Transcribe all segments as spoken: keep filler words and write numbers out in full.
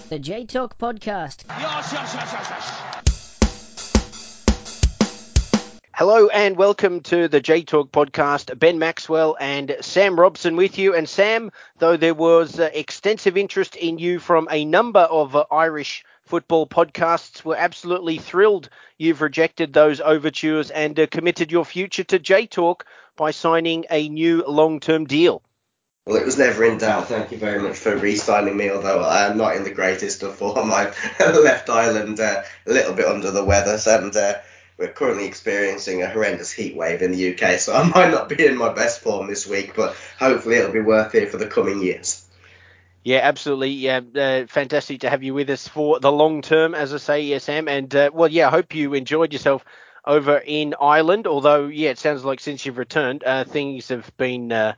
The J Talk Podcast. Yes, yes, yes, yes, yes. Hello and welcome to the J Talk Podcast. Ben Maxwell and Sam Robson with you. And Sam, though there was uh, extensive interest in you from a number of uh, Irish football podcasts, we're absolutely thrilled you've rejected those overtures and uh, committed your future to J Talk by signing a new long-term deal. Well, it was never in doubt. Thank you very much for re-signing me, although I am not in the greatest of form. I've left Ireland uh, a little bit under the weather, and uh, we're currently experiencing a horrendous heat wave in the U K, so I might not be in my best form this week, but hopefully it'll be worth it for the coming years. Yeah, absolutely. Yeah, uh, fantastic to have you with us for the long term, as I say, yeah, Sam. And, uh, well, yeah, I hope you enjoyed yourself over in Ireland, although, yeah, it sounds like since you've returned, uh, things have been... Uh,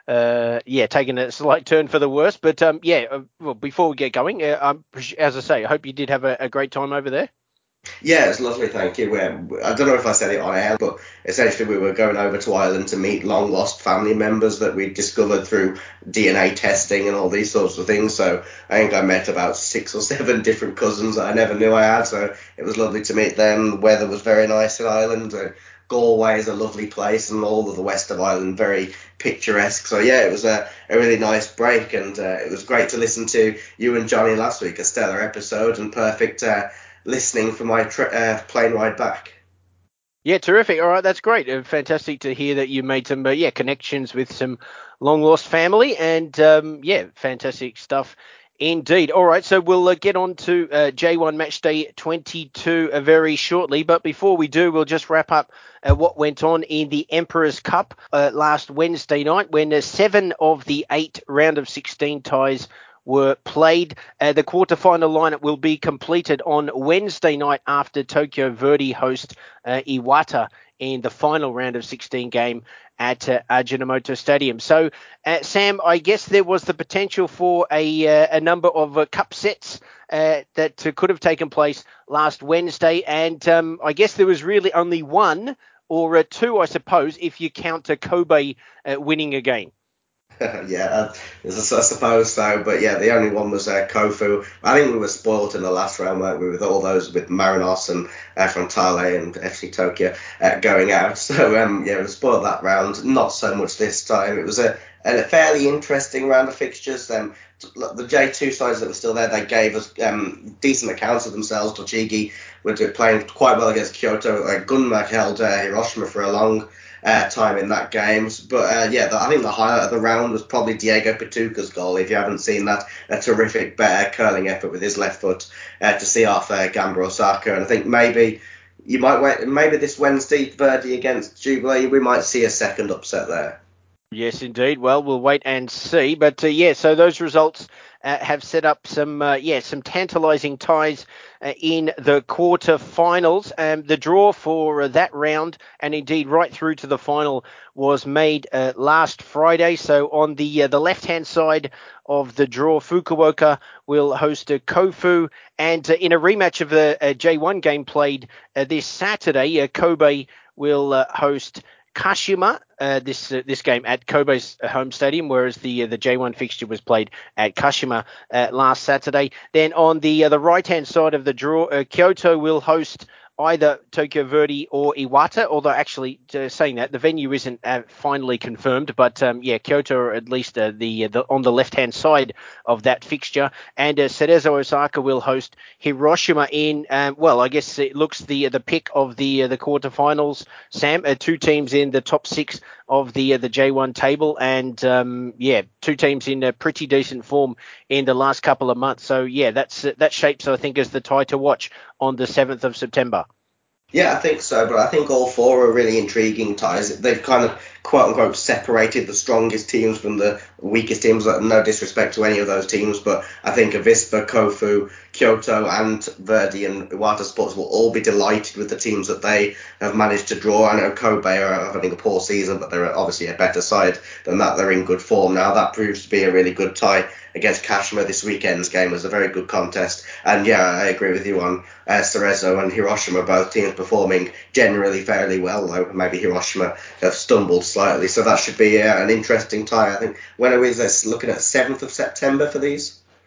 Uh, yeah, taking a slight turn for the worse. But, um, yeah, uh, well, before we get going, uh, um, as I say, I hope you did have a, a great time over there. Yeah, it's lovely, thank you. We're, I don't know if I said it on air, but essentially we were going over to Ireland to meet long-lost family members that we discovered through D N A testing and all these sorts of things. So I think I met about six or seven different cousins that I never knew I had, so it was lovely to meet them. The weather was very nice in Ireland. Uh, Galway is a lovely place, and all of the west of Ireland very picturesque. So yeah, it was a, a really nice break, and uh, it was great to listen to you and Johnny last week, a stellar episode and perfect uh, listening for my tra- uh, plane ride back. Yeah, terrific. All right, that's great. Uh, fantastic to hear that you made some, uh, yeah, connections with some long lost family, and um, yeah, fantastic stuff. Indeed. All right, so we'll uh, get on to uh, J one Matchday twenty-two uh, very shortly. But before we do, we'll just wrap up uh, what went on in the Emperor's Cup uh, last Wednesday night when uh, seven of the eight round of sixteen ties were played. Uh, the quarterfinal lineup will be completed on Wednesday night after Tokyo Verdy host uh, Iwata in the final round of sixteen game at uh, Ajinomoto Stadium. So, uh, Sam, I guess there was the potential for a, uh, a number of uh, cup sets uh, that uh, could have taken place last Wednesday. And um, I guess there was really only one or uh, two, I suppose, if you count uh, Kobe uh, winning again. yeah, I suppose so. But yeah, the only one was uh, Kofu. I think we were spoilt in the last round, weren't we, with all those with Marinos and uh, Frontale and F C Tokyo uh, going out. So um, yeah, we were spoiled that round. Not so much this time. It was a, a fairly interesting round of fixtures. Um, the J two sides that were still there, they gave us um, decent accounts of themselves. Tochigi were playing quite well against Kyoto. Uh, Gunma held uh, Hiroshima for a long Uh, time in that game. But uh, yeah, the, I think the highlight of the round was probably Diego Pituca's goal. If you haven't seen that, a terrific uh, curling effort with his left foot uh, to see off uh, Gamba Osaka. And I think maybe you might wait, maybe this Wednesday, Verdi against Jubilee, we might see a second upset there. Yes, indeed. Well, we'll wait and see. But uh, yeah, so those results uh, have set up some, uh, yeah, some tantalising ties uh, in the quarter-finals. Um, the draw for uh, that round, and indeed right through to the final, was made uh, last Friday. So on the uh, the left-hand side of the draw, Fukuoka will host uh, Kofu, and uh, in a rematch of the uh, J one game played uh, this Saturday, uh, Kobe will uh, host Kashima, uh, this uh, this game at Kobe's home stadium, whereas the uh, the J one fixture was played at Kashima uh, last Saturday. Then on the uh, the right hand side of the draw, uh, Kyoto will host either Tokyo Verdy or Iwata, although actually uh, saying that, the venue isn't uh, finally confirmed, but um, yeah, Kyoto are at least uh, the, the on the left-hand side of that fixture, and uh, Cerezo Osaka will host Hiroshima in, um, well, I guess it looks the the pick of the uh, the quarterfinals, Sam, uh, two teams in the top six of the uh, the J one table, and um, yeah, two teams in a pretty decent form in the last couple of months, so yeah, that's uh, that shapes, I think, as the tie to watch on the seventh of September. Yeah, I think so, but I think all four are really intriguing ties. They've kind of, quote-unquote, separated the strongest teams from the weakest teams. No disrespect to any of those teams, but I think Avispa, Kofu, Kyoto and Verdi and Iwata Sports will all be delighted with the teams that they have managed to draw. I know Kobe are having a poor season, but they're obviously a better side than that. They're in good form now. That proves to be a really good tie against Kashima. This weekend's game was a very good contest. And yeah, I agree with you on uh, Cerezo and Hiroshima, both teams performing generally fairly well, though maybe Hiroshima have stumbled slightly. So that should be uh, an interesting tie. I think, when are we looking at seventh of September for these?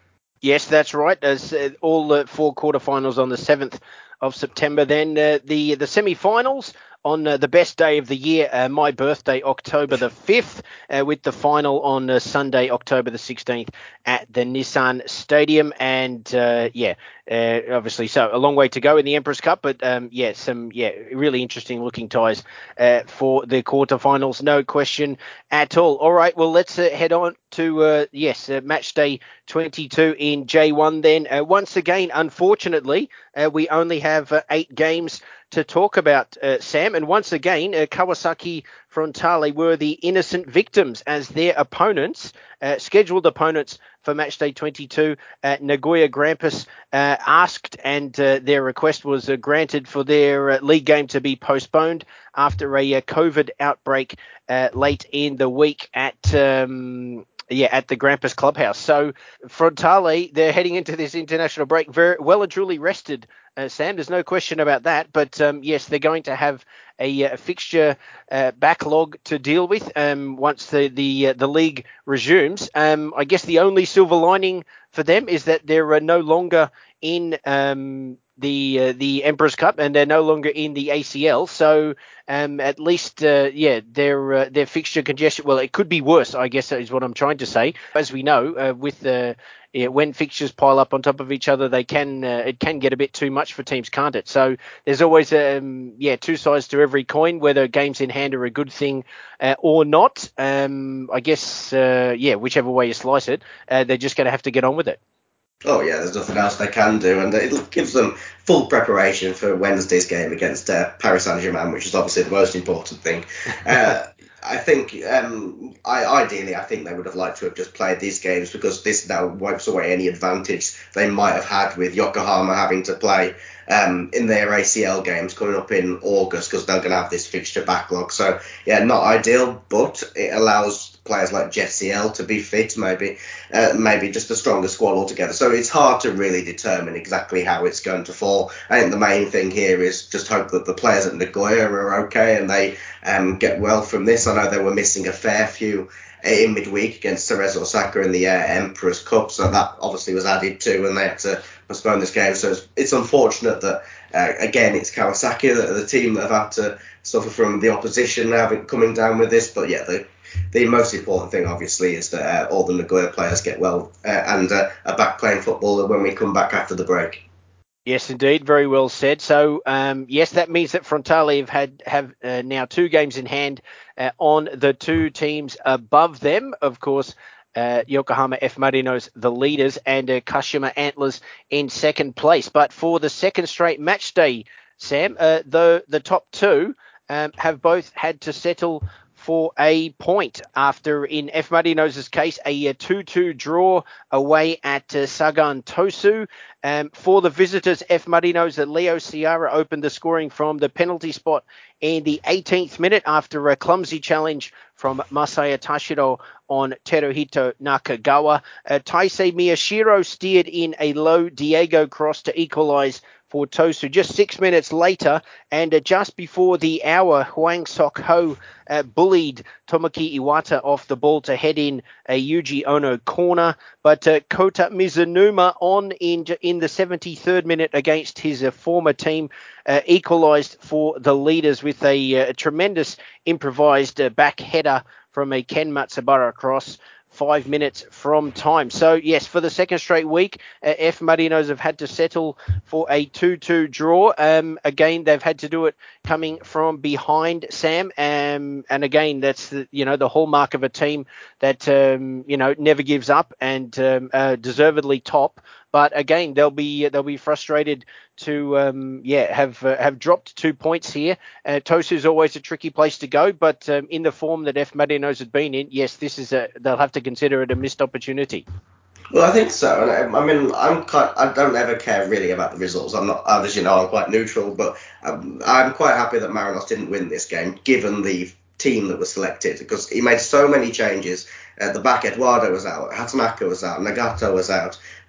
Yes, that's right. As uh, all the four quarterfinals on the seventh of September. Then uh, the the semi-finals on uh, the best day of the year, uh, my birthday, October the fifth, uh, with the final on uh, Sunday, October the sixteenth at the Nissan Stadium. And uh, yeah, uh, obviously, so a long way to go in the Emperors Cup, but um, yeah, some yeah really interesting looking ties uh, for the quarterfinals, no question at all. All right, well, let's uh, head on to uh, yes, uh, match day twenty-two in J one. Then uh, once again, unfortunately, uh, we only have uh, eight games to talk about, uh, Sam. And once again, uh, Kawasaki Frontale were the innocent victims as their opponents, uh, scheduled opponents for match day twenty-two. Uh, Nagoya Grampus uh, asked, and uh, their request was uh, granted for their uh, league game to be postponed after a uh, COVID outbreak uh, late in the week at um, yeah at the Grampus clubhouse. So Frontale, they're heading into this international break very well and truly rested. Uh, Sam, there's no question about that. But um, yes, they're going to have a, a fixture uh, backlog to deal with um, once the the uh, the league resumes. Um, I guess the only silver lining for them is that they're uh, no longer in um, the uh, the Emperors Cup, and they're no longer in the A C L. So um, at least, uh, yeah, their uh, their fixture congestion. Well, it could be worse, I guess, is what I'm trying to say. As we know, uh, with the yeah, when fixtures pile up on top of each other, they can uh, it can get a bit too much for teams, can't it? So there's always um, yeah two sides to every coin, whether games in hand are a good thing uh, or not. Um, I guess uh, yeah, whichever way you slice it, uh, they're just going to have to get on with it. Oh yeah, there's nothing else they can do, and it gives them full preparation for Wednesday's game against uh, Paris Saint-Germain, which is obviously the most important thing. Uh, I think, um, I, ideally, I think they would have liked to have just played these games, because this now wipes away any advantage they might have had with Yokohama having to play um, in their A C L games coming up in August, because they're going to have this fixture backlog. So yeah, not ideal, but it allows players like J C L to be fit, maybe uh, maybe just a stronger squad altogether. So it's hard to really determine exactly how it's going to fall. I think the main thing here is just hope that the players at Nagoya are okay and they um, get well from this. I know they were missing a fair few in midweek against Cerezo Osaka in the uh, Emperors Cup, so that obviously was added to, and they had to postpone this game. So it's, it's unfortunate that, uh, again, it's Kawasaki, the, the team that have had to suffer from the opposition having coming down with this. But yeah, the the most important thing, obviously, is that uh, all the Nagoya players get well uh, and uh, are back playing football when we come back after the break. Yes, indeed. Very well said. So, um, yes, that means that Frontale have had have uh, now two games in hand uh, on the two teams above them. Of course, uh, Yokohama F. Marinos, the leaders, and uh, Kashima Antlers in second place. But for the second straight match day, Sam, uh, the, the top two um, have both had to settle for a point after, in F. Marinos' case, a two two draw away at uh, Sagan Tosu. Um, for the visitors, F. Marinos, uh, Leo Ciara opened the scoring from the penalty spot in the eighteenth minute after a clumsy challenge from Masaya Tashiro on Teruhito Nakagawa. Uh, Taisei Miyashiro steered in a low Diego cross to equalise for Tosu just six minutes later, and uh, just before the hour, Hwang Sok Ho uh, bullied Tomoki Iwata off the ball to head in a Yuji Ono corner, but uh, Kota Mizunuma on in in the seventy-third minute against his uh, former team uh, equalised for the leaders with a, uh, a tremendous improvised uh, back header from a Ken Matsubara cross five minutes from time. So, yes, for the second straight week, uh, F. Marinos have had to settle for a two two draw. Um, again, they've had to do it coming from behind, Sam. Um, and again, that's the, you know, the hallmark of a team that, um, you know, never gives up and um, uh, deservedly top. But again, they'll be they'll be frustrated to um, yeah have uh, have dropped two points here. Uh, Tosu is always a tricky place to go, but um, in the form that F. Marinos had been in, yes, this is a they'll have to consider it a missed opportunity. Well, I think so, and I, I mean, I'm quite. I don't ever care really about the results. I'm not, as you know, I'm quite neutral, but um, I'm quite happy that Marinos didn't win this game, given the team that was selected, because he made so many changes. At the back, Eduardo was out, Hatanaka was out, Nagato was out.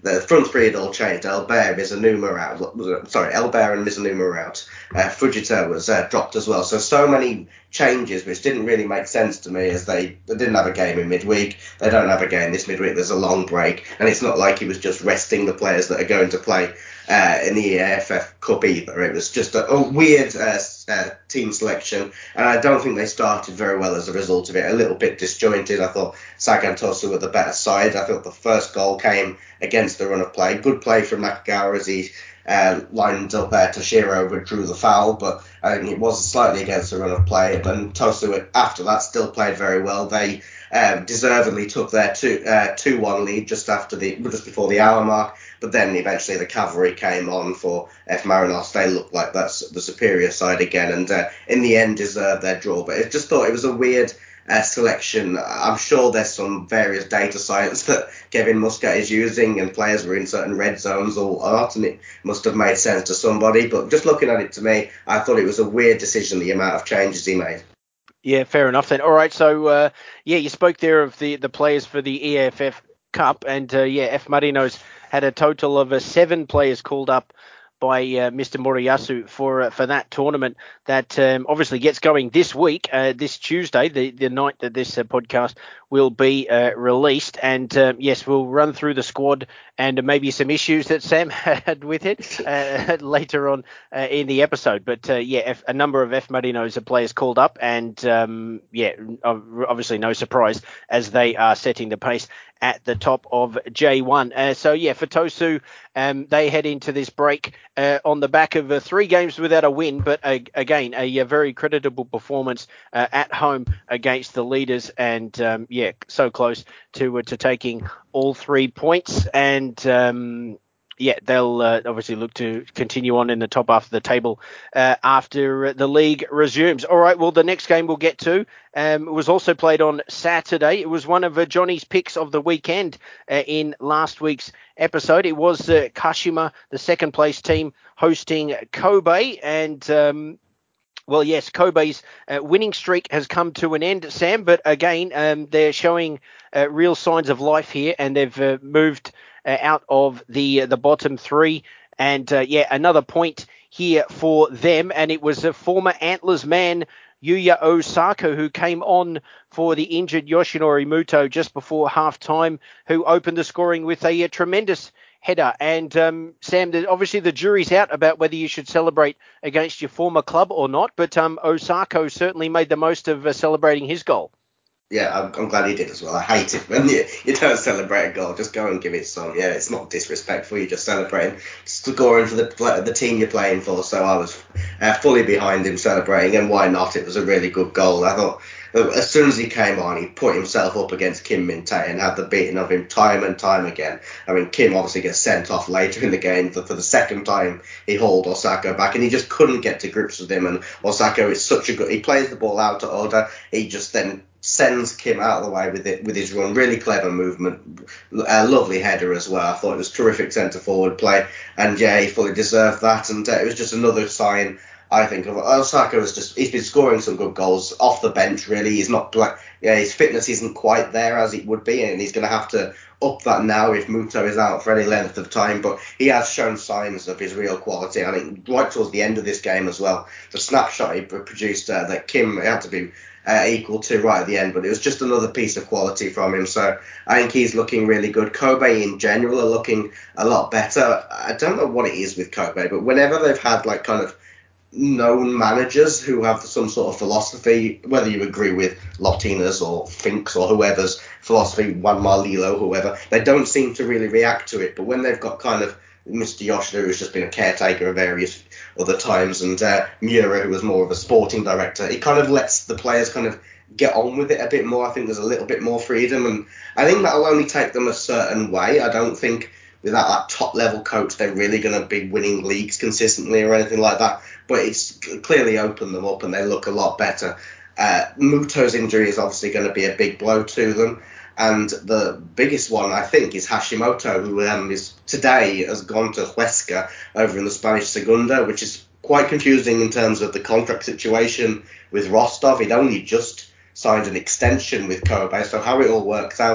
the front three had all changed. Elbert, Mizunuma out. Sorry, Elbert and Mizunuma were out. Uh, Fujita was uh, dropped as well. So so many changes which didn't really make sense to me, as they, they didn't have a game in midweek. They don't have a game this midweek. There's a long break, and it's not like he was just resting the players that are going to play uh, in the E A F F Cup either. It was just a, a weird uh, uh, team selection, and I don't think they started very well as a result of it. A little bit disjointed. I thought Sagan Tosu were the better side. I thought the first goal came against the run of play. Good play from Nakagawa as he uh, lined up there. Toshiro withdrew the foul, but I think it was slightly against the run of play. And Tosu, after that, still played very well. They um, deservedly took their two, uh, two one lead just after the just before the hour mark. But then eventually the cavalry came on for F. Marinos. They looked like that's the superior side again, and uh, in the end deserved their draw. But I just thought it was a weird uh, selection. I'm sure there's some various data science that Kevin Muscat is using, and players were in certain red zones or not, and it must have made sense to somebody. But just looking at it, to me, I thought it was a weird decision, the amount of changes he made. Yeah, fair enough then. All right, so uh, yeah, you spoke there of the, the players for the E A F F Cup, and uh, yeah, F. Marinos had a total of uh, seven players called up by uh, Mister Moriyasu for uh, for that tournament that um, obviously gets going this week, uh, this Tuesday, the, the night that this uh, podcast will be uh, released. And um, yes, we'll run through the squad and maybe some issues that Sam had with it uh, later on uh, in the episode. But uh, yeah, F- a number of F. Marinos players called up, and um, yeah, obviously no surprise as they are setting the pace at the top of J one. Uh, so yeah, for Tosu, um, they head into this break uh, on the back of uh, three games without a win, but uh, again, a, a very creditable performance uh, at home against the leaders, and um, yeah, so close to uh, to taking all three points. And um, yeah, they'll uh, obviously look to continue on in the top half of the table uh, after the league resumes. All right, well, the next game we'll get to um, was also played on Saturday. It was one of uh, Johnny's picks of the weekend uh, in last week's episode. It was uh, Kashima, the second place team, hosting Kobe, and um, well, yes, Kobe's uh, winning streak has come to an end, Sam, but again, um, they're showing uh, real signs of life here, and they've uh, moved uh, out of the uh, the bottom three. And uh, yeah, another point here for them, and it was a former Antlers man, Yuya Osaka, who came on for the injured Yoshinori Muto just before half-time, who opened the scoring with a, a tremendous header. And um, Sam, obviously the jury's out about whether you should celebrate against your former club or not, but um, Osako certainly made the most of uh, celebrating his goal. Yeah, I'm, I'm glad he did as well. I hate it when you, you don't celebrate a goal. Just go and give it some. Yeah, it's not disrespectful. You're just celebrating, scoring for the the team you're playing for. So I was uh, fully behind him celebrating, and why not? It was a really good goal. I thought as soon as he came on, he put himself up against Kim Min-tae and had the beating of him time and time again. I mean, Kim obviously gets sent off later in the game for, for the second time. He hauled Osako back, and he just couldn't get to grips with him. And Osako is such a good. He plays the ball out to Oda. He just then sends Kim out of the way with it with his run. Really clever movement, a lovely header as well. I thought it was terrific centre forward play, and yeah, he fully deserved that. And uh, it was just another sign, I think, of Osaka. Was just he's been scoring some good goals off the bench. Really, he's not like yeah, his fitness isn't quite there as it would be, and he's going to have to up that now if Muto is out for any length of time. But he has shown signs of his real quality. I think right towards the end of this game as well, the snapshot he produced uh, that Kim had to be Uh, equal to right at the end, but it was just another piece of quality from him. So I think he's looking really good. Kobe in general are looking a lot better. I don't know what it is with Kobe, but whenever they've had like kind of known managers who have some sort of philosophy, whether you agree with Lotina's or Fink's or whoever's philosophy, Juan Marlilo, whoever, they don't seem to really react to it. But when they've got kind of Mister Yoshida, who's just been a caretaker of various other times, and uh, Miura, who was more of a sporting director, it kind of lets the players kind of get on with it a bit more. I think there's a little bit more freedom, and I think that'll only take them a certain way. I don't think without that top level coach they're really going to be winning leagues consistently or anything like that, but it's clearly opened them up and they look a lot better. Uh, Muto's injury is obviously going to be a big blow to them. And the biggest one, I think, is Hashimoto, who um, is today has gone to Huesca over in the Spanish Segunda, which is quite confusing in terms of the contract situation with Rostov. He'd only just signed an extension with Kobe, so how it all works out,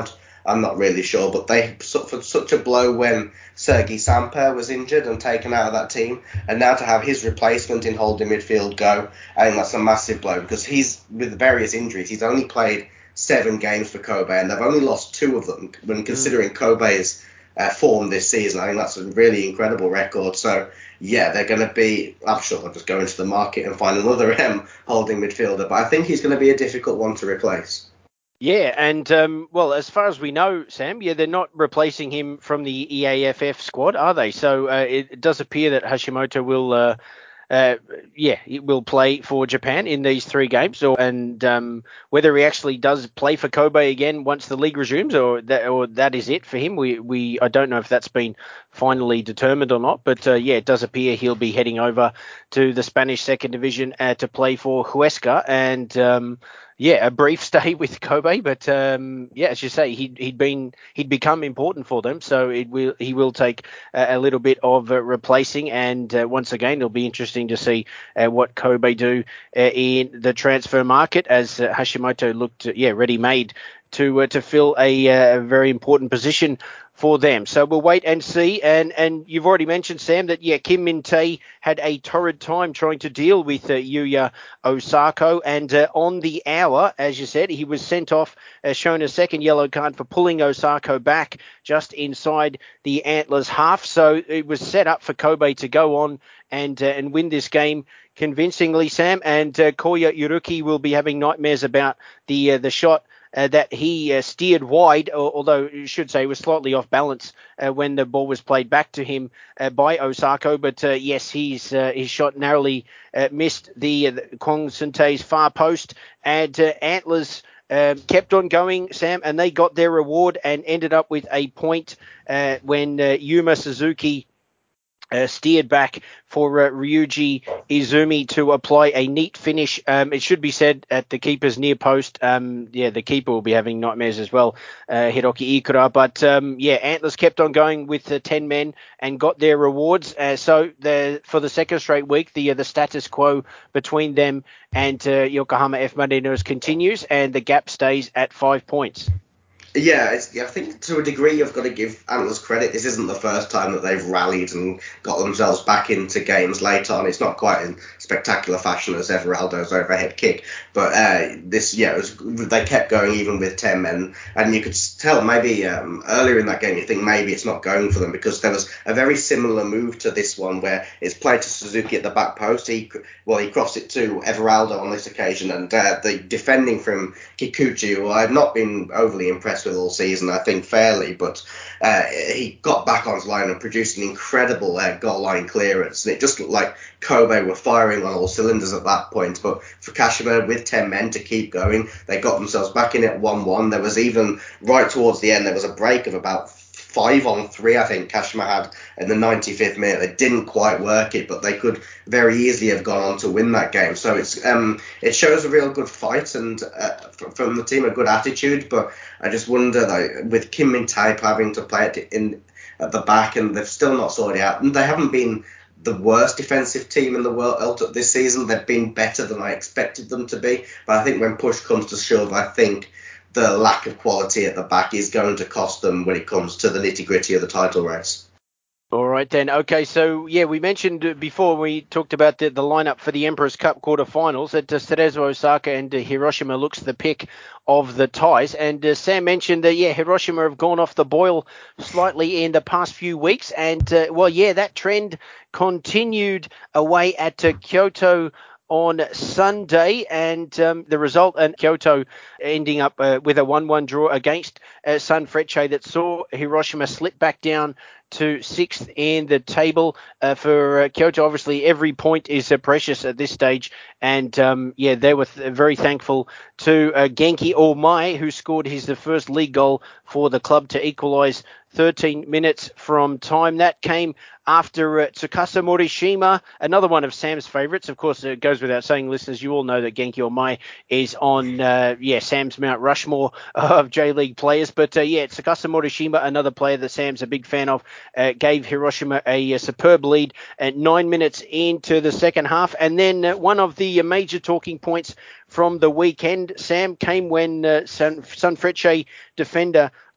I'm not really sure. But they suffered such a blow when Sergei Samper was injured and taken out of that team, and now to have his replacement in holding midfield go, I think that's a massive blow because he's, with various injuries, he's only played seven games for Kobe, and they've only lost two of them. When considering mm. Kobe's uh, form this season, I think that's a really incredible record. So, yeah, they're going to be, I'm sure they'll just go into the market and find another um, holding midfielder, but I think he's going to be a difficult one to replace. Yeah, and, um, well, as far as we know, Sam, yeah, they're not replacing him from the E A F F squad, are they? So uh, it, it does appear that Hashimoto will... Uh, Uh, yeah, he will play for Japan in these three games, or and um, whether he actually does play for Kobe again once the league resumes, or that, or that is it for him. We we I don't know if that's been finally determined or not, but uh, yeah, it does appear he'll be heading over to the Spanish second division uh, to play for Huesca, and um, yeah, a brief stay with Kobe, but um, yeah, as you say, he'd he'd been he'd become important for them, so it will he will take a, a little bit of uh, replacing, and uh, once again, it'll be interesting to see uh, what Kobe do uh, in the transfer market, as uh, Hashimoto looked, uh, yeah, ready-made to uh, to fill a, uh, very important position for them. So we'll wait and see. And and you've already mentioned, Sam, that, yeah, Kim Min-tae had a torrid time trying to deal with uh, Yuya Osako. And uh, on the hour, as you said, he was sent off, uh, shown a second yellow card for pulling Osako back just inside the Antlers half. So it was set up for Kobe to go on and uh, and win this game convincingly, Sam. And uh, Koya Iruki will be having nightmares about the uh, the shot Uh, that he uh, steered wide, although you should say was slightly off balance uh, when the ball was played back to him uh, by Osako. But uh, yes, he's uh, his shot narrowly uh, missed the, uh, the Kwong Sun-tae's far post, and uh, Antlers Um, kept on going, Sam, and they got their reward and ended up with a point uh, when uh, Yuma Suzuki Uh, steered back for uh, Ryuji Izumi to apply a neat finish. Um, it should be said at the keeper's near post. Um, yeah, the keeper will be having nightmares as well, uh, Hiroki Ikura. But um, yeah, Antlers kept on going with the ten men and got their rewards. Uh, so the, for the second straight week, the uh, the status quo between them and uh, Yokohama F. Marinos continues, and the gap stays at five points. Yeah, it's, I think to a degree you've got to give Antlers credit. This isn't the first time that they've rallied and got themselves back into games late on. It's not quite in spectacular fashion as Everaldo's overhead kick, but uh, this, yeah, it was, they kept going even with ten men, and you could tell maybe um, earlier in that game you think maybe it's not going for them because there was a very similar move to this one where it's played to Suzuki at the back post. He well he crossed it to Everaldo on this occasion, and uh, the defending from Kikuchi, who I've not been overly impressed with all season, I think fairly, but uh, he got back on his line and produced an incredible uh, goal line clearance, and it just looked like Kobe were firing on all cylinders at that point. But for Kashima, with ten men to keep going, they got themselves back in at one one. There was even, right towards the end, there was a break of about five on three, I think Kashima had in the ninety-fifth minute. They didn't quite work it, but they could very easily have gone on to win that game. So it's um it shows a real good fight and uh, from the team, a good attitude. But I just wonder, though, with Kim Min-tae having to play it in at the back, and they've still not sorted it out, and they haven't been the worst defensive team in the world this season. They've been better than I expected them to be. But I think when push comes to shove, I think the lack of quality at the back is going to cost them when it comes to the nitty-gritty of the title race. All right, then. Okay, so, yeah, we mentioned before we talked about the, the lineup for the Emperor's Cup quarterfinals that uh, Cerezo Osaka and uh, Hiroshima looks the pick of the ties. And uh, Sam mentioned that, yeah, Hiroshima have gone off the boil slightly in the past few weeks. And, uh, well, yeah, that trend continued away at uh, Kyoto on Sunday, and um, the result, and Kyoto ending up uh, with a one one draw against uh, Sanfrecce that saw Hiroshima slip back down to sixth in the table. Uh, for uh, Kyoto, obviously every point is uh, precious at this stage, and um, yeah, they were th- very thankful to uh, Genki Omai, who scored his the first league goal for the club to equalise thirteen minutes from time. That came after uh, Tsukasa Morishima, another one of Sam's favourites. Of course, it goes without saying, listeners, you all know that Genki Omai is on, uh, yeah, Sam's Mount Rushmore of J-League players. But, uh, yeah, Tsukasa Morishima, another player that Sam's a big fan of, uh, gave Hiroshima a, a superb lead at nine minutes into the second half. And then uh, one of the major talking points from the weekend, Sam, came when uh, San- Sanfrecce defender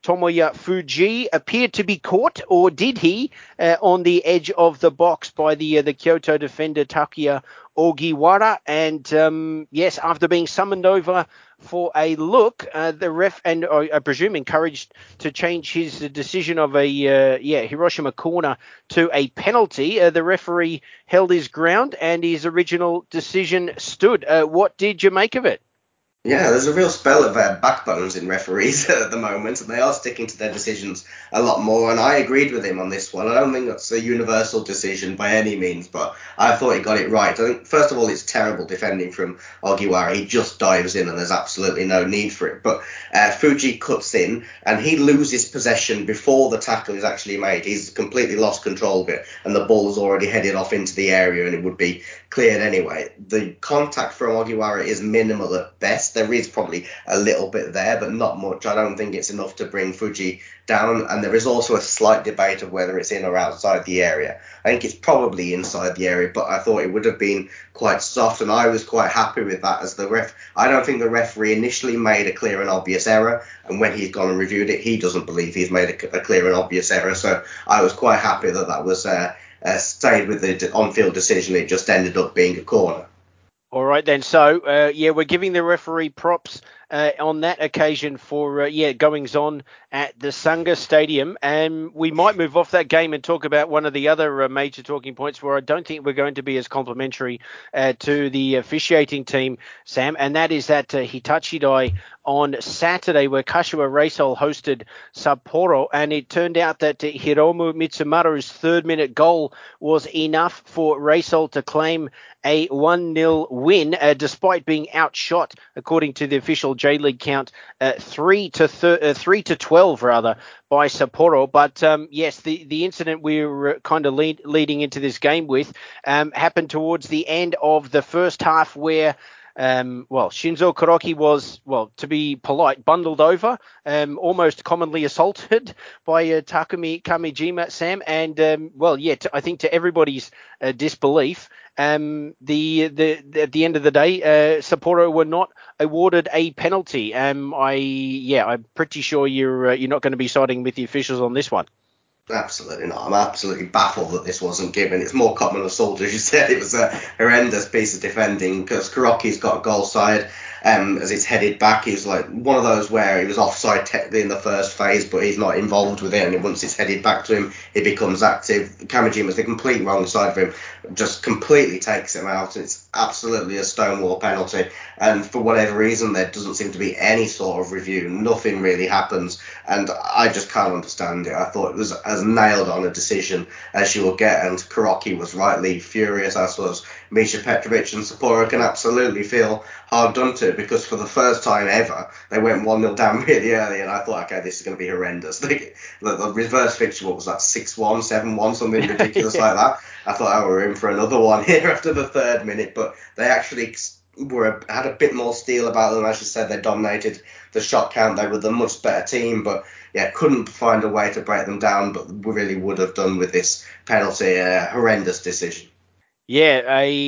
Tomoya Fuji appeared to be caught, or did he, uh, on the edge of the box by the uh, the Kyoto defender Takuya Ogiwara. And um, yes, after being summoned over for a look, uh, the ref, and uh, I presume encouraged to change his decision of a uh, yeah Hiroshima corner to a penalty, uh, the referee held his ground and his original decision stood. Uh, what did you make of it? Yeah, there's a real spell of uh, backbones in referees at the moment, and they are sticking to their decisions a lot more, and I agreed with him on this one. I don't think that's a universal decision by any means, but I thought he got it right. I think, first of all, it's terrible defending from Ogiwara. He just dives in, and there's absolutely no need for it. But uh, Fuji cuts in, and he loses possession before the tackle is actually made. He's completely lost control of it, and the ball is already headed off into the area, and it would be cleared anyway. The contact from Ogiwara is minimal at best. There is probably a little bit there, but not much. I don't think it's enough to bring Fuji down. And there is also a slight debate of whether it's in or outside the area. I think it's probably inside the area, but I thought it would have been quite soft, and I was quite happy with that as the ref. I don't think the referee initially made a clear and obvious error, and when he's gone and reviewed it, he doesn't believe he's made a, a clear and obvious error. So I was quite happy that that was uh, uh, stayed with the on-field decision. It just ended up being a corner. All right, then. So, uh, yeah, we're giving the referee props uh, on that occasion for, uh, yeah, goings on at the Sangha Stadium. And we might move off that game and talk about one of the other uh, major talking points where I don't think we're going to be as complimentary uh, to the officiating team, Sam. And that is that uh, Hitachi Dai on Saturday, where Kashiwa Reysol hosted Sapporo. And it turned out that uh, Hiromu Mitsumaru's third minute goal was enough for Reysol to claim a one nil win, uh, despite being outshot, according to the official J-League count, uh, three to thir- uh, three to twelve rather by Sapporo. But um, yes, the the incident we were kind of lead, leading into this game with um, happened towards the end of the first half, where Um, well, Shinzo Kuroki was, well, to be polite, bundled over, um, almost commonly assaulted by uh, Takumi Kamijima, Sam. And, um, well, yeah, to, I think to everybody's uh, disbelief, um, the, the, the at the end of the day, uh, Sapporo were not awarded a penalty. Um, I, yeah, I'm pretty sure you're uh, you're not going to be siding with the officials on this one. Absolutely not. I'm absolutely baffled that this wasn't given. It's more common assault, as you said. It was a horrendous piece of defending because Kuroki's got a goal side. Um, as it's headed back, he was like one of those where he was offside technically in the first phase, but he's not involved with it. And once it's headed back to him, he becomes active. Kamijima's the complete wrong side for him, just completely takes him out. It's absolutely a stonewall penalty. And for whatever reason, there doesn't seem to be any sort of review. Nothing really happens. And I just can't understand it. I thought it was as nailed on a decision as you will get. And Kuroki was rightly furious, as was Misha Petrovic, and Sapporo can absolutely feel hard done to, because for the first time ever, they went one nil down really early, and I thought, okay, this is going to be horrendous. the, the reverse fixture, what was that, six one, seven one, something ridiculous yeah. like that. I thought, oh, we're in for another one here after the third minute, but they actually were had a bit more steel about them. As you said, they dominated the shot count. They were the much better team, but yeah, couldn't find a way to break them down, but we really would have done with this penalty. A horrendous decision. Yeah,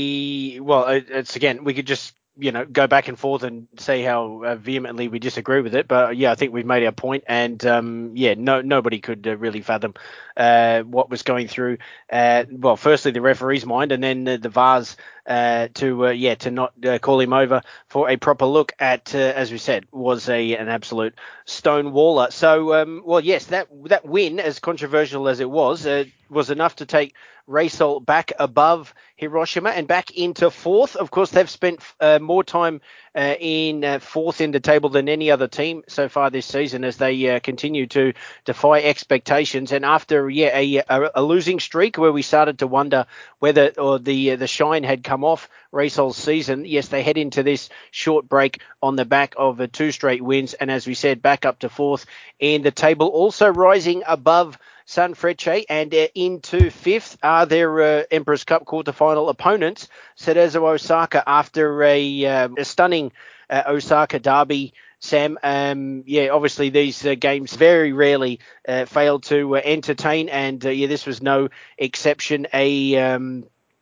I well, it's again, we could just, you know, go back and forth and say how uh, vehemently we disagree with it. But yeah, I think we've made our point, and um, yeah, no, nobody could uh, really fathom uh, what was going through. Uh, well, firstly the referee's mind, and then the, the V A R's uh, to uh, yeah to not uh, call him over for a proper look at, uh, as we said, was a an absolute stonewaller. So um, well, yes, that that win, as controversial as it was, uh, was enough to take Reysol back above Hiroshima and back into fourth. Of course, they've spent uh, more time uh, in uh, fourth in the table than any other team so far this season, as they uh, continue to defy expectations. And after yeah a, a, a losing streak where we started to wonder whether or the uh, the shine had come off Reysol's season, yes, they head into this short break on the back of uh, two straight wins, and as we said, back up to fourth in the table, also rising above Sanfrecce, and uh, into fifth are their uh, Emperor's Cup quarterfinal opponents, Cerezo Osaka, after a, uh, a stunning uh, Osaka derby. Sam, um, yeah, obviously these uh, games very rarely uh, fail to uh, entertain, and uh, yeah, this was no exception. A um,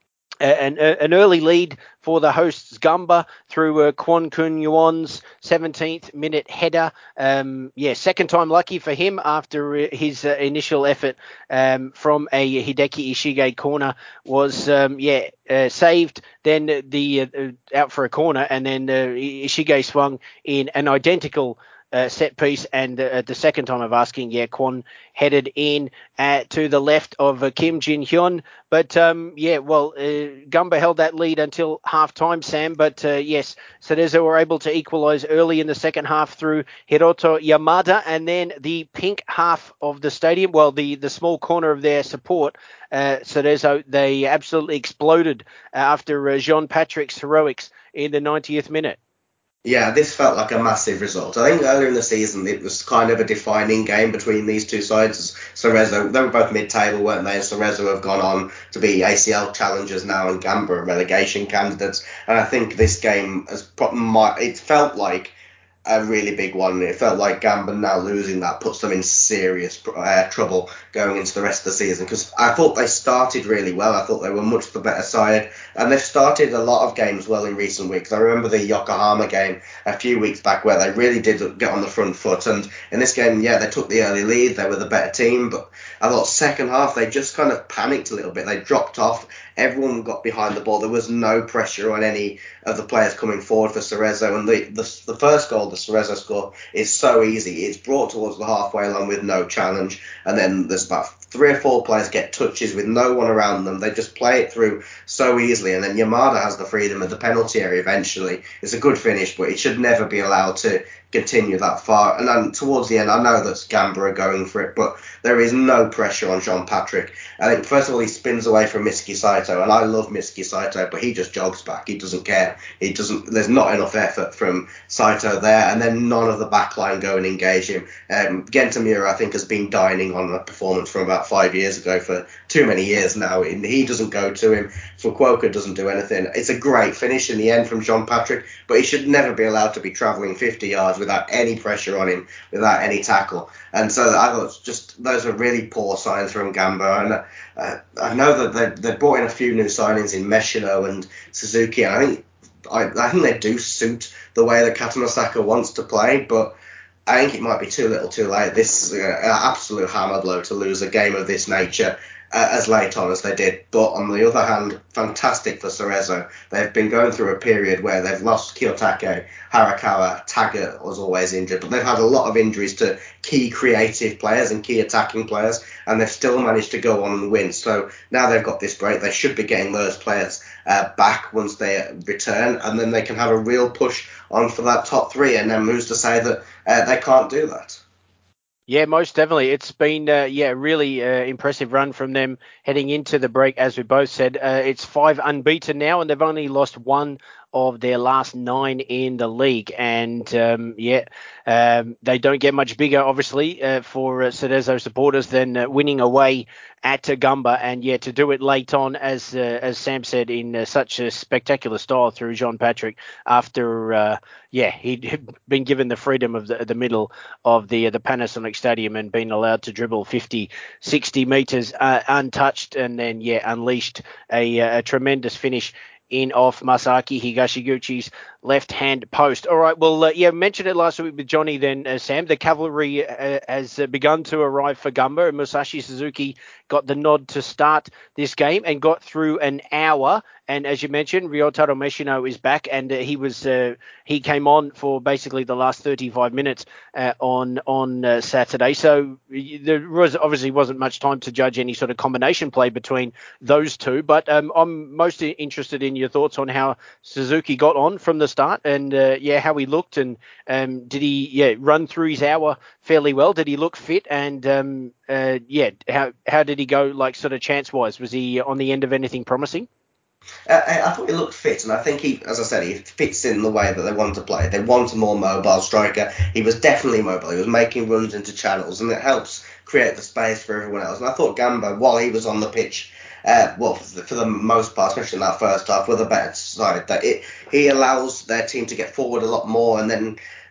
An, an early lead for the hosts Gamba through uh, Kwon Kun Yuan's seventeenth minute header. Um, yeah, second time lucky for him after his uh, initial effort um, from a Hideki Ishige corner was um, yeah uh, saved. Then the uh, out for a corner, and then uh, Ishige swung in an identical Uh, set piece, and uh, at the second time of asking, yeah, Kwon headed in uh, to the left of uh, Kim Jin Hyun. But um, yeah, well, uh, Gumba held that lead until half time, Sam. But uh, yes, Cerezo were able to equalise early in the second half through Hiroto Yamada, and then the pink half of the stadium, well, the, the small corner of their support, uh, Cerezo, they absolutely exploded uh, after uh, Jean Patrick's heroics in the ninetieth minute. Yeah, this felt like a massive result. I think earlier in the season it was kind of a defining game between these two sides. Cerezo, they were both mid-table, weren't they? And Cerezo have gone on to be A C L challengers now, and Gamba are relegation candidates. And I think this game has it felt like a really big one. It felt like Gamba now losing that puts them in serious uh, trouble going into the rest of the season, because I thought they started really well. I thought they were much the better side, and they've started a lot of games well in recent weeks. I remember the Yokohama game a few weeks back where they really did get on the front foot, and in this game, yeah, they took the early lead, they were the better team, but I thought second half they just kind of panicked a little bit. They dropped off, everyone got behind the ball, there was no pressure on any of the players coming forward for Cerezo, and the, the, the first goal the Cerezo score is so easy. It's brought towards the halfway line with no challenge, and then there's about three or four players get touches with no one around them. They just play it through so easily, and then Yamada has the freedom of the penalty area eventually. It's a good finish, but it should never be allowed to continue that far. And then towards the end, I know that Gamba are going for it, but there is no pressure on Jean Patrick. I think, first of all, he spins away from Mitsuki Saito, and I love Mitsuki Saito, but he just jogs back. He doesn't care. He doesn't. There's not enough effort from Saito there, and then none of the backline go and engage him. Um, Gentamura, I think, has been dining on a performance from about five years ago for too many years now, and he doesn't go to him. Fukuoka doesn't do anything. It's a great finish in the end from Jean Patrick, but he should never be allowed to be travelling fifty yards without any pressure on him, without any tackle. And so I thought just those are really poor signs from Gamba. And uh, I know that they they brought in a few new signings in Meshino and Suzuki, and I think I, I think they do suit the way that Katamasaka wants to play, but I think it might be too little too late. This is an absolute hammer blow to lose a game of this nature uh, as late on as they did. But on the other hand, fantastic for Cerezo. They've been going through a period where they've lost Kiyotake, Harakawa, Taggart was always injured, but they've had a lot of injuries to key creative players and key attacking players, and they've still managed to go on and win. So now they've got this break. They should be getting those players uh, back once they return, and then they can have a real push on for that top three. And then who's to say that uh, they can't do that? Yeah, most definitely. It's been, uh, yeah, really uh, impressive run from them heading into the break, as we both said. Uh, it's five unbeaten now, and they've only lost one of their last nine in the league. And, um, yeah, um, they don't get much bigger, obviously, uh, for uh, Cerezo supporters than uh, winning away at Toowoomba. And, yeah, to do it late on, as uh, as Sam said, in uh, such a spectacular style through Jean Patrick after, uh, yeah, he'd been given the freedom of the, the middle of the, uh, the Panasonic Stadium and been allowed to dribble fifty, sixty metres uh, untouched, and then, yeah, unleashed a, a tremendous finish in off Masaki Higashiguchi's left-hand post. All right, well, uh, yeah, mentioned it last week with Johnny then, uh, Sam. The cavalry uh, has uh, begun to arrive for Gamba, and Musashi Suzuki got the nod to start this game and got through an hour. And as you mentioned, Ryotaro Meshino is back, and uh, he was uh, he came on for basically the last thirty-five minutes uh, on on uh, Saturday. So there was obviously wasn't much time to judge any sort of combination play between those two. But um, I'm most interested in your thoughts on how Suzuki got on from the start, and uh, yeah, how he looked, and um, did he yeah run through his hour fairly well? Did he look fit? And um, uh, yeah, how how did he go, like, sort of chance wise? Was he on the end of anything promising? Uh, I thought he looked fit, and I think he, as I said, he fits in the way that they want to play. They want a more mobile striker. He was definitely mobile. He was making runs into channels, and it helps create the space for everyone else. And I thought Gamba, while he was on the pitch, uh, well, for the, for the most part, especially in that first half, with a better side, that it he allows their team to get forward a lot more, and then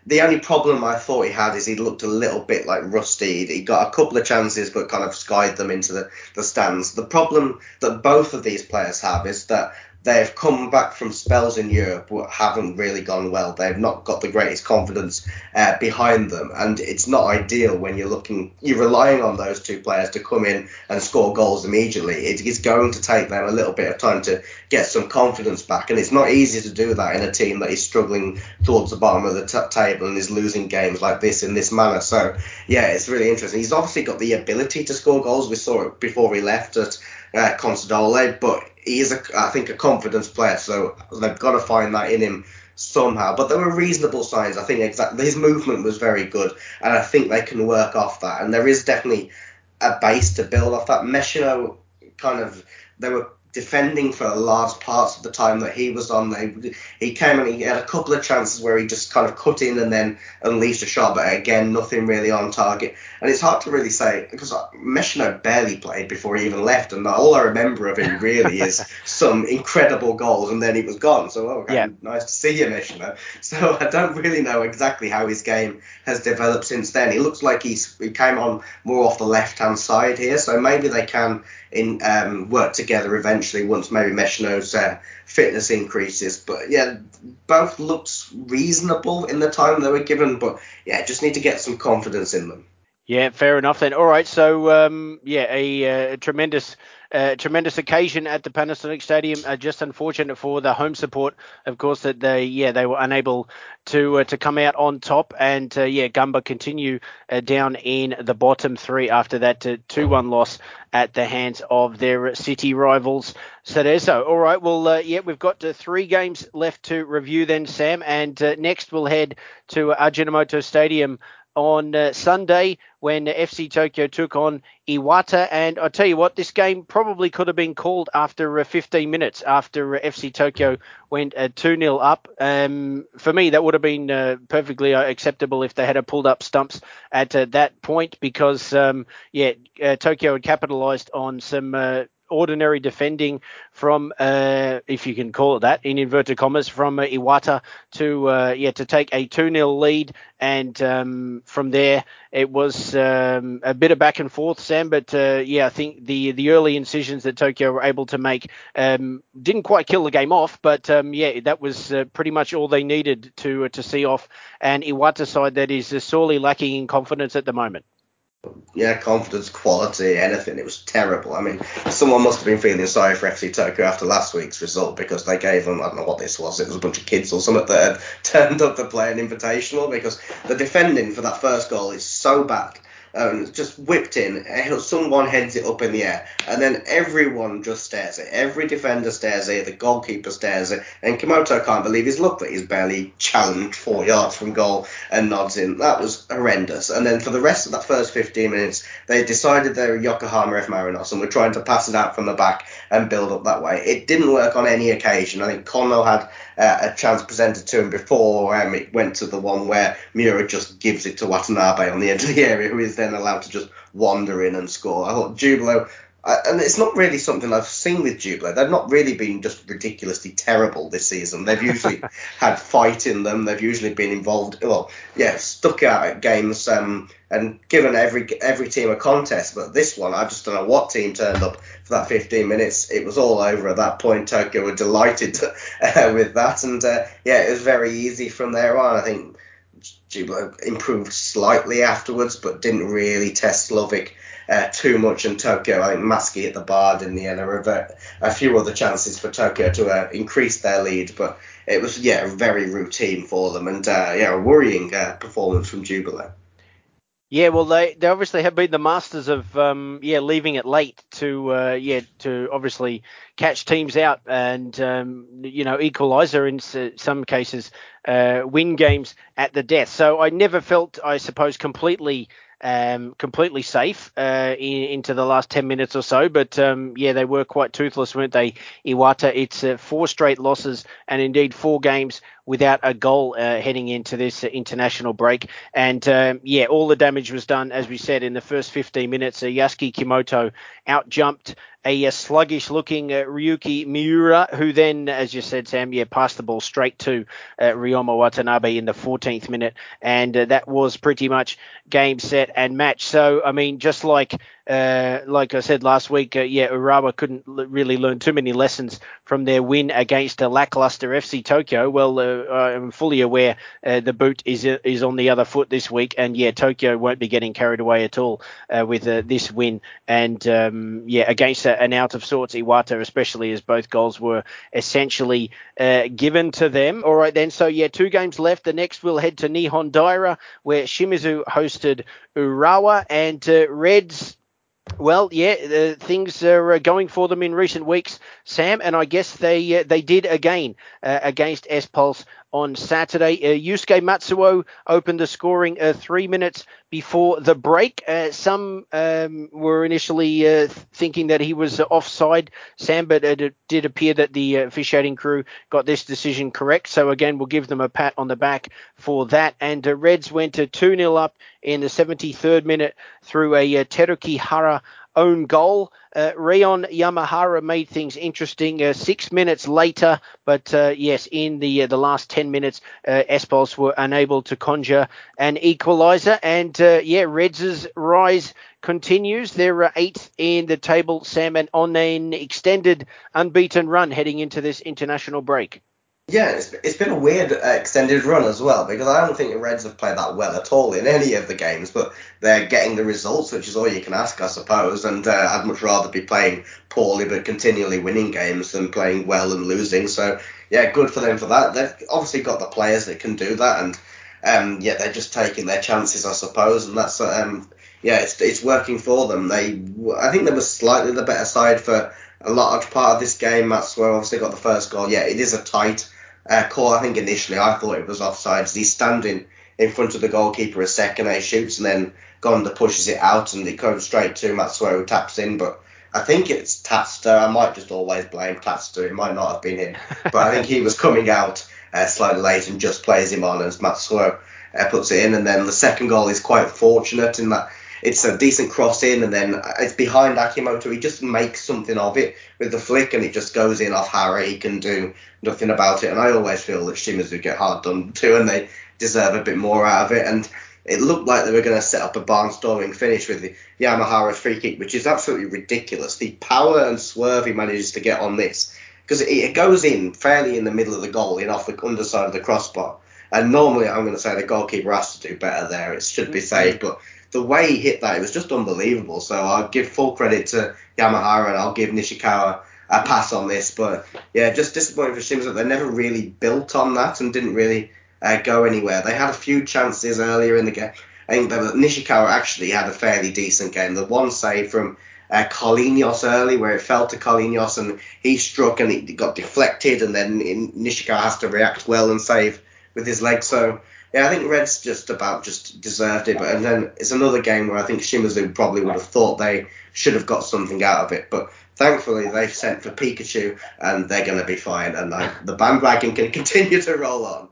the only problem I thought he had is he looked a little bit like rusty. He got a couple of chances but kind of skied them into the, the stands. The problem that both of these players have is that they've come back from spells in Europe but haven't really gone well. They've not got the greatest confidence uh, behind them, and it's not ideal when you're looking, you're relying on those two players to come in and score goals immediately. It is going to take them a little bit of time to get some confidence back, and it's not easy to do that in a team that is struggling towards the bottom of the t- table and is losing games like this in this manner. So yeah, it's really interesting. He's obviously got the ability to score goals. We saw it before he left at uh, Consadole, but he is, a, I think, a confidence player, so they've got to find that in him somehow. But there were reasonable signs. I think exactly his movement was very good, and I think they can work off that. And there is definitely a base to build off that. Meshino kind of, they were defending for large parts of the time that he was on. They, he came and he had a couple of chances where he just kind of cut in and then unleashed a shot, but again, nothing really on target. And it's hard to really say, because Meshino barely played before he even left, and all I remember of him really is some incredible goals, and then he was gone. So, oh, okay, yeah. Nice to see you, Meshino. So I don't really know exactly how his game has developed since then. He looks like he's he came on more off the left-hand side here, so maybe they can in um, work together eventually once maybe Meshino's uh, fitness increases. But yeah, both looked reasonable in the time they were given, but yeah, just need to get some confidence in them. Yeah, fair enough then. All right, so um, yeah, a, uh, tremendous, uh, tremendous occasion at the Panasonic Stadium. Uh, just unfortunate for the home support, of course, that they yeah they were unable to uh, to come out on top, and uh, yeah, Gamba continue uh, down in the bottom three after that two one loss at the hands of their city rivals, Cerezo. All right, well, uh, yeah, we've got uh, three games left to review then, Sam, and uh, next we'll head to Ajinomoto Stadium on uh, Sunday when F C Tokyo took on Iwata. And I tell you what, this game probably could have been called after uh, fifteen minutes after uh, F C Tokyo went uh, two nil up. Um, for me, that would have been uh, perfectly uh, acceptable if they had uh, pulled up stumps at uh, that point because, um, yeah, uh, Tokyo had capitalized on some uh, ordinary defending from, uh, if you can call it that, in inverted commas, from uh, Iwata to uh, yeah to take a two nil lead, and um, from there it was um, a bit of back and forth, Sam. But uh, yeah, I think the the early incisions that Tokyo were able to make um, didn't quite kill the game off, but um, yeah, that was uh, pretty much all they needed to uh, to see off an Iwata side that is uh, sorely lacking in confidence at the moment. Yeah, confidence, quality, anything. It was terrible. I mean, someone must have been feeling sorry for F C Tokyo after last week's result because they gave them, I don't know what this was, it was a bunch of kids or something that had turned up to play an invitational, because the defending for that first goal is so bad. Um, just whipped in, someone heads it up in the air, and then everyone just stares at it. Every defender stares at it, the goalkeeper stares at it, and Komoto can't believe his luck that he's barely challenged four yards from goal and nods in. That was horrendous. And then for the rest of that first fifteen minutes, they decided they were Yokohama F. Marinos and were trying to pass it out from the back and build up that way. It didn't work on any occasion. I think Kono had uh, a chance presented to him before um, it went to the one where Miura just gives it to Watanabe on the edge of the area, who is then allowed to just wander in and score. I thought Jubilo, uh, and it's not really something I've seen with Jubilo. They've not really been just ridiculously terrible this season. They've usually had fight in them. They've usually been involved, well, yeah, stuck out at games um, and given every every team a contest. But this one, I just don't know what team turned up for that fifteen minutes. It was all over at that point. Tokyo were delighted to, uh, with that. And uh, yeah, it was very easy from there on. I think Jubilo improved slightly afterwards, but didn't really test Slovic uh, too much. And Tokyo, I think Maski at the bar didn't he, and there were a few other chances for Tokyo to uh, increase their lead. But it was, yeah, very routine for them, and uh, yeah, a worrying uh, performance from Jubilo. Yeah, well, they, they obviously have been the masters of um, yeah leaving it late to uh, yeah to obviously catch teams out and um, you know equalise or in some cases uh, win games at the death. So I never felt, I suppose, completely um, completely safe uh, in, into the last ten minutes or so. But um, yeah, they were quite toothless, weren't they, Iwata? It's uh, four straight losses and indeed four games without a goal uh, heading into this uh, international break. And um, yeah, all the damage was done, as we said, in the first fifteen minutes. Uh, Yasuki Kimoto out-jumped a, a sluggish-looking uh, Ryuki Miura, who then, as you said, Sam, yeah, passed the ball straight to uh, Ryoma Watanabe in the fourteenth minute, and uh, that was pretty much game, set, and match. So, I mean, just like uh, like I said last week, uh, yeah, Urawa couldn't l- really learn too many lessons from their win against a lackluster F C Tokyo. Well, uh, I'm fully aware uh, the boot is uh, is on the other foot this week, and yeah, Tokyo won't be getting carried away at all uh, with uh, this win. And um, yeah, against a, an out of sorts Iwata, especially as both goals were essentially uh, given to them. All right, then. So yeah, two games left. The next we'll head to Nihon Daira, where Shimizu hosted Urawa, and uh, Reds. Well, yeah, uh, things are uh, going for them in recent weeks, Sam, and I guess they uh, they did again uh, against S-Pulse on Saturday. Uh, Yusuke Matsuo opened the scoring uh, three minutes before the break. Uh, some um, were initially uh, thinking that he was offside, Sam, but it did appear that the officiating crew got this decision correct. So again, we'll give them a pat on the back for that. And uh, Reds went to two nil up in the seventy-third minute through a uh, Teruki Hara own goal. Uh, Rion Yamahara made things interesting uh, six minutes later, but uh, yes, in the uh, the last ten minutes, uh, S-Pulse were unable to conjure an equaliser, and uh, yeah, Reds' rise continues. They're uh, eighth in the table, Sam, and on an extended unbeaten run heading into this international break. Yeah, it's, it's been a weird uh, extended run as well, because I don't think the Reds have played that well at all in any of the games, but they're getting the results, which is all you can ask, I suppose, and uh, I'd much rather be playing poorly but continually winning games than playing well and losing. So, yeah, good for them for that. They've obviously got the players that can do that, and um, yeah, they're just taking their chances, I suppose, and that's, um, yeah, it's, it's working for them. They, I think they were slightly the better side for a large part of this game. Matsuo obviously got the first goal. Yeah, it is a tight Uh, call. I think initially I thought it was offside. He's standing in front of the goalkeeper a second, and he shoots, and then Gonda pushes it out, and it goes straight to Matsuo, who taps in. But I think it's Tatsuta. I might just always blame Tatsuta. It might not have been him, but I think he was coming out uh, slightly late and just plays him on as Matsuo uh, puts it in. And then the second goal is quite fortunate in that it's a decent cross in, and then it's behind Akimoto. He just makes something of it with the flick, and it just goes in off Harry. He can do nothing about it. And I always feel that Shimizu get hard done to, and they deserve a bit more out of it. And it looked like they were going to set up a barnstorming finish with the Yamahara free kick, which is absolutely ridiculous. The power and swerve he manages to get on this, because it, it goes in fairly in the middle of the goal, in off the underside of the crossbar. And normally I'm going to say the goalkeeper has to do better there. It should be saved, but the way he hit that, it was just unbelievable. So I'll give full credit to Yamahara, and I'll give Nishikawa a pass on this. But yeah, just disappointing for Shimizu that they never really built on that and didn't really uh, go anywhere. They had a few chances earlier in the game. I think that Nishikawa actually had a fairly decent game. The one save from uh, Carlinhos early, where it fell to Carlinhos and he struck and it got deflected, and then Nishikawa has to react well and save with his leg. So yeah, I think Reds just about just deserved it. But and then it's another game where I think Shimizu probably would have thought they should have got something out of it. But thankfully they've sent for Pikachu, and they're going to be fine. And uh, the bandwagon can continue to roll on.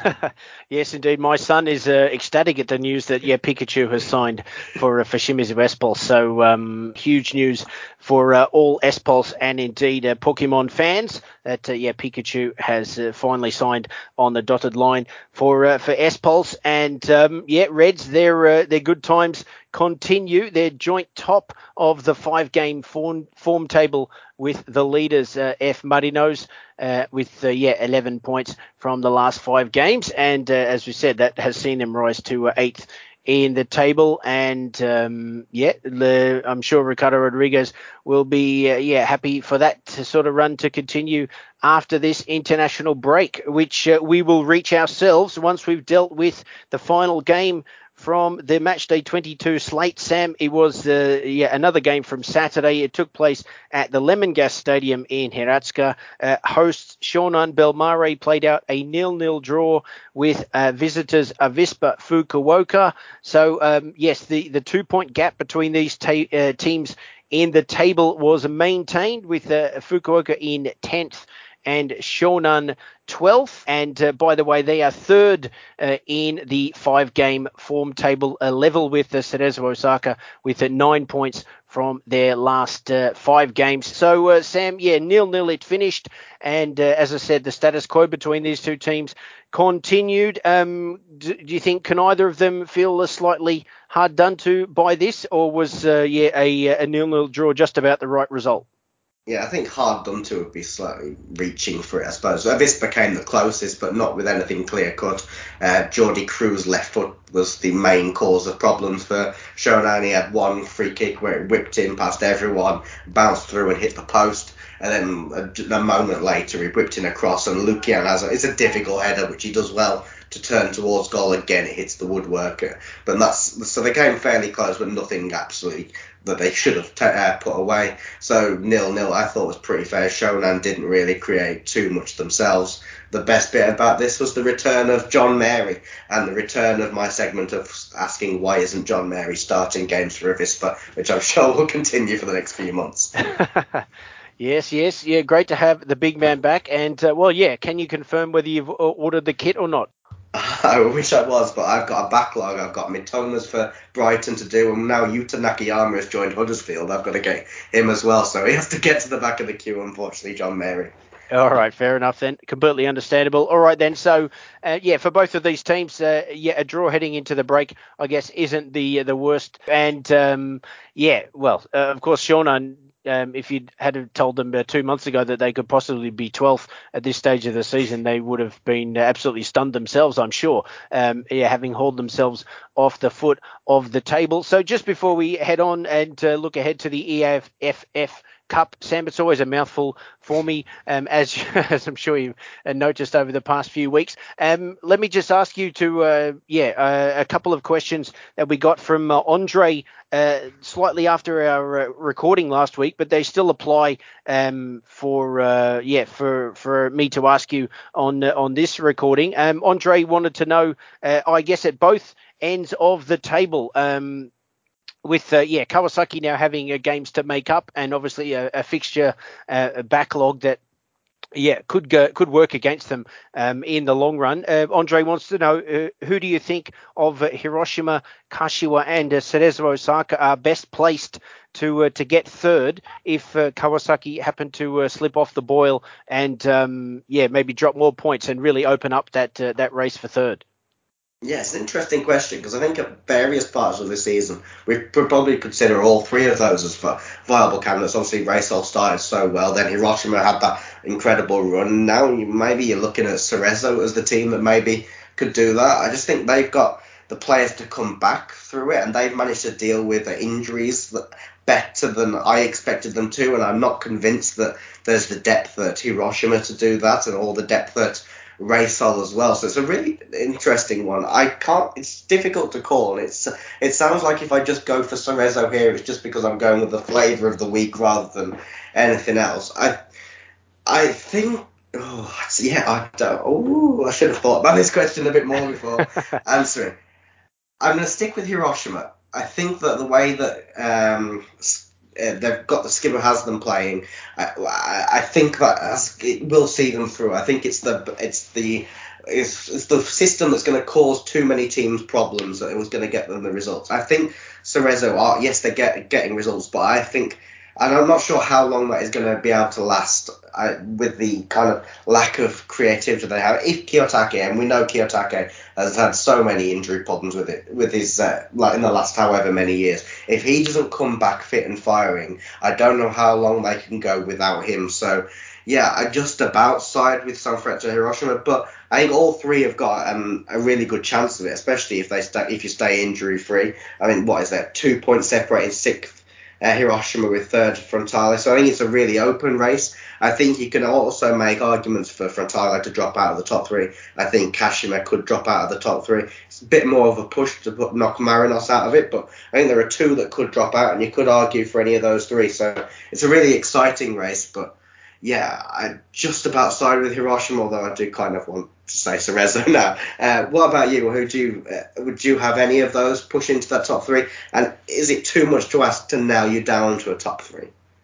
Yes, indeed. My son is uh, ecstatic at the news that, yeah, Pikachu has signed for uh, for Shimizu S-Pulse. So um, huge news for uh, all S-Pulse and indeed uh, Pokemon fans that, uh, yeah, Pikachu has uh, finally signed on the dotted line for uh, for S-Pulse. And, um, yeah, Reds, their, uh, their good times continue. They're joint top of the five-game form, form table with the leaders, uh, F Marinos, uh, with, uh, yeah, eleven points from the last five games. And uh, as we said, that has seen them rise to uh, eighth in the table. And, um, yeah, le, I'm sure Ricardo Rodriguez will be, uh, yeah, happy for that to sort of run to continue after this international break, which uh, we will reach ourselves once we've dealt with the final game from the Matchday twenty-two slate. Sam, it was uh, yeah, another game from Saturday. It took place at the Lemongas Stadium in Hiratsuka. Uh, hosts Shonan Bellmare played out a nil-nil draw with uh, visitors Avispa Fukuoka. So, um, yes, the, the two-point gap between these ta- uh, teams in the table was maintained, with uh, Fukuoka in tenth and Shonan twelfth. And uh, by the way, they are third uh, in the five-game form table, uh, level with the Cerezo Osaka with uh, nine points from their last uh, five games. So, uh, Sam, yeah, nil-nil it finished. And uh, as I said, the status quo between these two teams continued. Um, do, do you think, can either of them feel slightly hard done to by this, or was, uh, yeah, a, a nil-nil draw just about the right result? Yeah, I think hard done to would be slightly reaching for it, I suppose. This became the closest, but not with anything clear cut. Uh, Jordi Cruz's left foot was the main cause of problems for Shonan. He had one free kick where it whipped in past everyone, bounced through and hit the post. And then a, a moment later, he whipped in across, and Lukian has a, it's a difficult header, which he does well to turn towards goal. Again, it hits the woodwork. But that's so they came fairly close, but nothing absolutely that they should have t- uh, put away. So nil-nil I thought was pretty fair. Shonan didn't really create too much themselves. The best bit about this was the return of John Mary and the return of my segment of asking why isn't John Mary starting games for Avispa, which I'm sure will continue for the next few months. Yes, yes. Yeah, great to have the big man back. And, uh, well, yeah, can you confirm whether you've ordered the kit or not? I wish I was, but I've got a backlog. I've got Mitomas for Brighton to do, and now Yuta Nakayama has joined Huddersfield. I've got to get him as well, so he has to get to the back of the queue, unfortunately, John Mary. All right, fair enough then. Completely understandable. All right then. So, uh, yeah, for both of these teams, uh, yeah, a draw heading into the break, I guess, isn't the uh, the worst. And um, yeah, well, uh, of course, Shonan. Um, if you'd had told them uh, two months ago that they could possibly be twelfth at this stage of the season, they would have been absolutely stunned themselves, I'm sure, um, yeah, having hauled themselves off the foot of the table. So just before we head on and uh, look ahead to the E A F F Cup, Sam, it's always a mouthful for me, um, as, as I'm sure you've noticed over the past few weeks. Um, let me just ask you to, uh, yeah, uh, a couple of questions that we got from uh, Andre uh, slightly after our uh, recording last week, but they still apply um, for, uh, yeah, for for me to ask you on uh, on this recording. Um, Andre wanted to know, uh, I guess, at both ends of the table. Um, with, uh, yeah, Kawasaki now having uh, games to make up and obviously a, a fixture uh, a backlog that, yeah, could go, could work against them um, in the long run. Uh, Andre wants to know, uh, who do you think of uh, Hiroshima, Kashiwa and uh, Cerezo Osaka are best placed to uh, to get third if uh, Kawasaki happen to uh, slip off the boil and, um, yeah, maybe drop more points and really open up that uh, that race for third? Yeah, it's an interesting question because I think at various parts of the season we probably consider all three of those as viable candidates. Obviously, Racel started so well, then Hiroshima had that incredible run. Now you, maybe you're looking at Cerezo as the team that maybe could do that. I just think they've got the players to come back through it, and they've managed to deal with the injuries that better than I expected them to. And I'm not convinced that there's the depth at Hiroshima to do that, and all the depth at Racel as well. So it's a really interesting one. I can't. It's difficult to call. It's it sounds like if I just go for Cerezo here, it's just because I'm going with the flavour of the week rather than anything else. I I think. Oh yeah. I don't. Oh, I should have thought about this question a bit more before answering. I'm going to stick with Hiroshima. I think that the way that um, uh, they've got the skipper has them playing, I, I think that has, it will see them through. I think it's the it's the it's, it's the system that's going to cause too many teams problems that it was going to get them the results. I think Cerezo are yes they're get, getting results, but I think. And I'm not sure how long that is going to be able to last uh, with the kind of lack of creativity they have. If Kiyotake, and we know Kiyotake has had so many injury problems with it, with his uh, like in the last however many years. If he doesn't come back fit and firing, I don't know how long they can go without him. So yeah, I just about side with Sanfrecce Hiroshima, but I think all three have got um, a really good chance of it, especially if they stay, if you stay injury free. I mean, what is that? Two points separated sixth. Uh, Hiroshima with third Frontale. So I think it's a really open race. I think you can also make arguments for Frontale to drop out of the top three. I think Kashima could drop out of the top three. It's a bit more of a push to put, knock Marinos out of it, but I think there are two that could drop out, and you could argue for any of those three. So it's a really exciting race, but yeah, I just about side with Hiroshima, although I do kind of want to say Cerezo now. Uh, what about you? Who do you uh, would you have any of those push into that top three? And is it too much to ask to nail you down to a top three?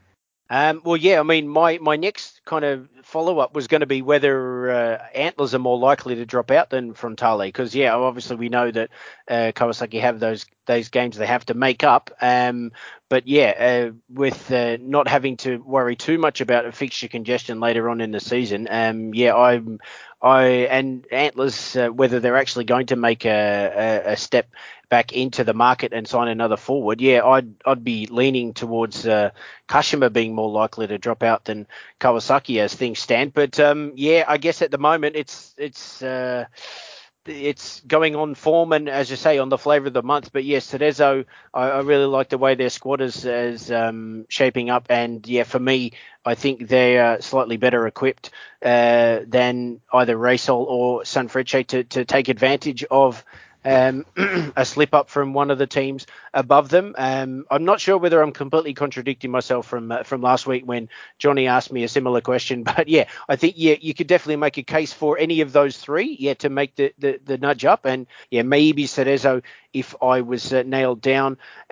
Um, well, yeah, I mean, my, my next kind of follow up was going to be whether uh, Antlers are more likely to drop out than Frontale, because yeah, obviously we know that uh, Kawasaki have those those games they have to make up. Um, but yeah, uh, with uh, not having to worry too much about a fixture congestion later on in the season, um, yeah, I'm I and Antlers uh, whether they're actually going to make a, a, a step back into the market and sign another forward, yeah, I'd I'd be leaning towards uh, Kashima being more likely to drop out than Kawasaki as things stand. But um, yeah, I guess at the moment it's it's uh, it's going on form and, as you say, on the flavour of the month. But yes, Cerezo, I, I really like the way their squad is, is um, shaping up. And yeah, for me, I think they are slightly better equipped uh, than either Racel or Sanfrecce to, to take advantage of um, a slip up from one of the teams above them. Um, I'm not sure whether I'm completely contradicting myself from uh, from last week when Johnny asked me a similar question, but yeah, I think yeah you could definitely make a case for any of those three, yeah, to make the the, the nudge up, and yeah, maybe Cerezo if I was uh, nailed down,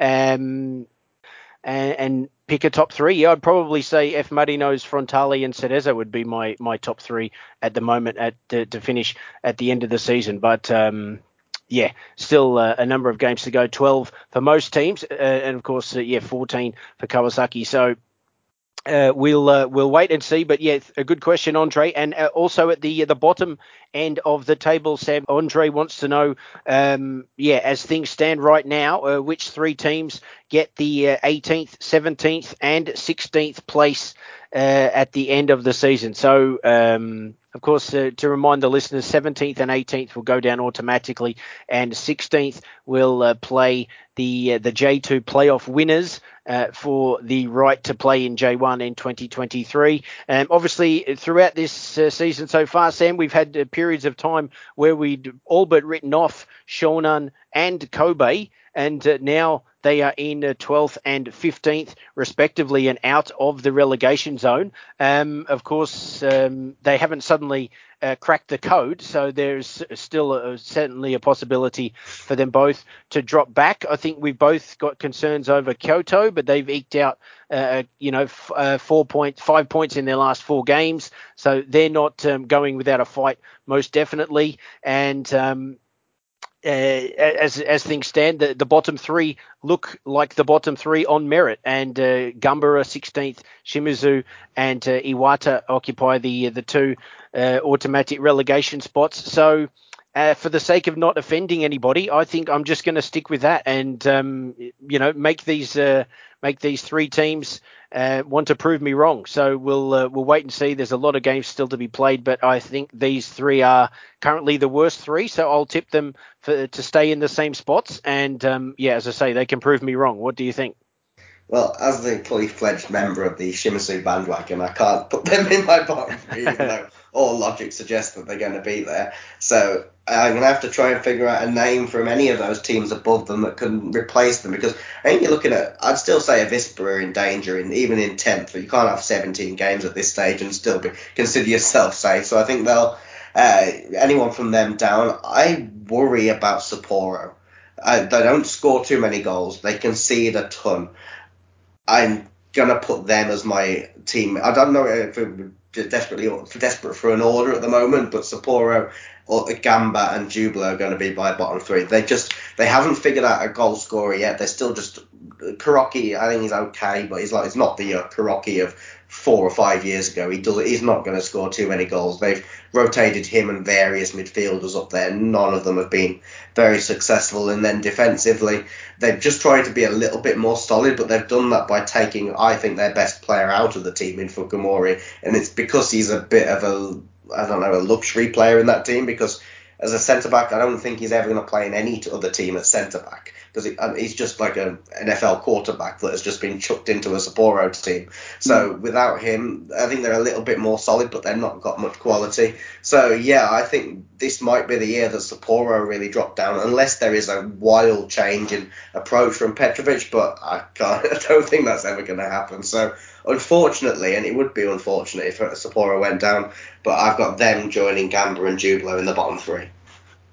um, and, and pick a top three. Yeah, I'd probably say F Marino's, Frontale, and Cerezo would be my my top three at the moment at to, to finish at the end of the season, but. Um, yeah, still uh, a number of games to go, twelve for most teams, uh, and of course, uh, yeah, fourteen for Kawasaki. So uh, we'll uh, we'll wait and see. But yeah, a good question, Andre. And uh, also at the the bottom end of the table, Sam, Andre wants to know, um, yeah, as things stand right now, uh, which three teams get the uh, eighteenth, seventeenth, and sixteenth place uh, at the end of the season. So, um, of course, uh, to remind the listeners, seventeenth and eighteenth will go down automatically, and sixteenth will uh, play the uh, the J two playoff winners uh, for the right to play in J one in twenty twenty-three. Um, obviously, throughout this uh, season so far, Sam, we've had uh, periods of time where we'd all but written off Shonan and Kobe, and uh, now they are in uh, twelfth and fifteenth, respectively, and out of the relegation zone. Um, of course, um, they haven't suddenly uh, cracked the code, so there's still a, certainly a possibility for them both to drop back. I think we've both got concerns over Kyoto, but they've eked out, uh, you know, f- uh, four points, five points in their last four games, so they're not um, going without a fight, most definitely. And um, uh, as as things stand, the, the bottom three look like the bottom three on merit, and uh, Gumbara sixteenth, Shimizu and uh, Iwata occupy the the two uh, automatic relegation spots. So, uh, for the sake of not offending anybody, I think I'm just going to stick with that, and um, you know, make these uh, make these three teams uh, want to prove me wrong. So we'll uh, we'll wait and see. There's a lot of games still to be played, but I think these three are currently the worst three. So I'll tip them for to stay in the same spots. And um, yeah, as I say, they can prove me wrong. What do you think? Well, as the fully fledged member of the Shimizu bandwagon, I can't put them in my bottom three, even though all logic suggests that they're going to be there. So I'm going to have to try and figure out a name from any of those teams above them that can replace them, because I think you're looking at, I'd still say Avispa are in danger, in, even in tenth. You can't have seventeen games at this stage and still be, consider yourself safe. So I think they'll, uh, anyone from them down. I worry about Sapporo. Uh, they don't score too many goals. They concede a ton. I'm gonna put them as my team. I don't know if we're desperately desperate for an order at the moment, but Sapporo, or Gamba, and Jubilo are going to be my bottom three. They just they haven't figured out a goal scorer yet. They're still just Kuroki. I think he's okay, but he's like he's not the uh, Kuroki of four or five years ago. He does he's not going to score too many goals. They've rotated him and various midfielders up there. None of them have been very successful. And then defensively, they've just tried to be a little bit more solid, but they've done that by taking, I think, their best player out of the team in Fukumori. And it's because he's a bit of a, I don't know, a luxury player in that team, because as a centre-back, I don't think he's ever going to play in any other team at centre-back, because he, he's just like an N F L quarterback that has just been chucked into a Sapporo team. So mm. without him, I think they're a little bit more solid, but they've not got much quality. So, yeah, I think this might be the year that Sapporo really drop down, unless there is a wild change in approach from Petrovic, but I can't. I don't think that's ever going to happen. So, unfortunately, and it would be unfortunate if Sapporo went down, but I've got them joining Gamba and Jubilo in the bottom three.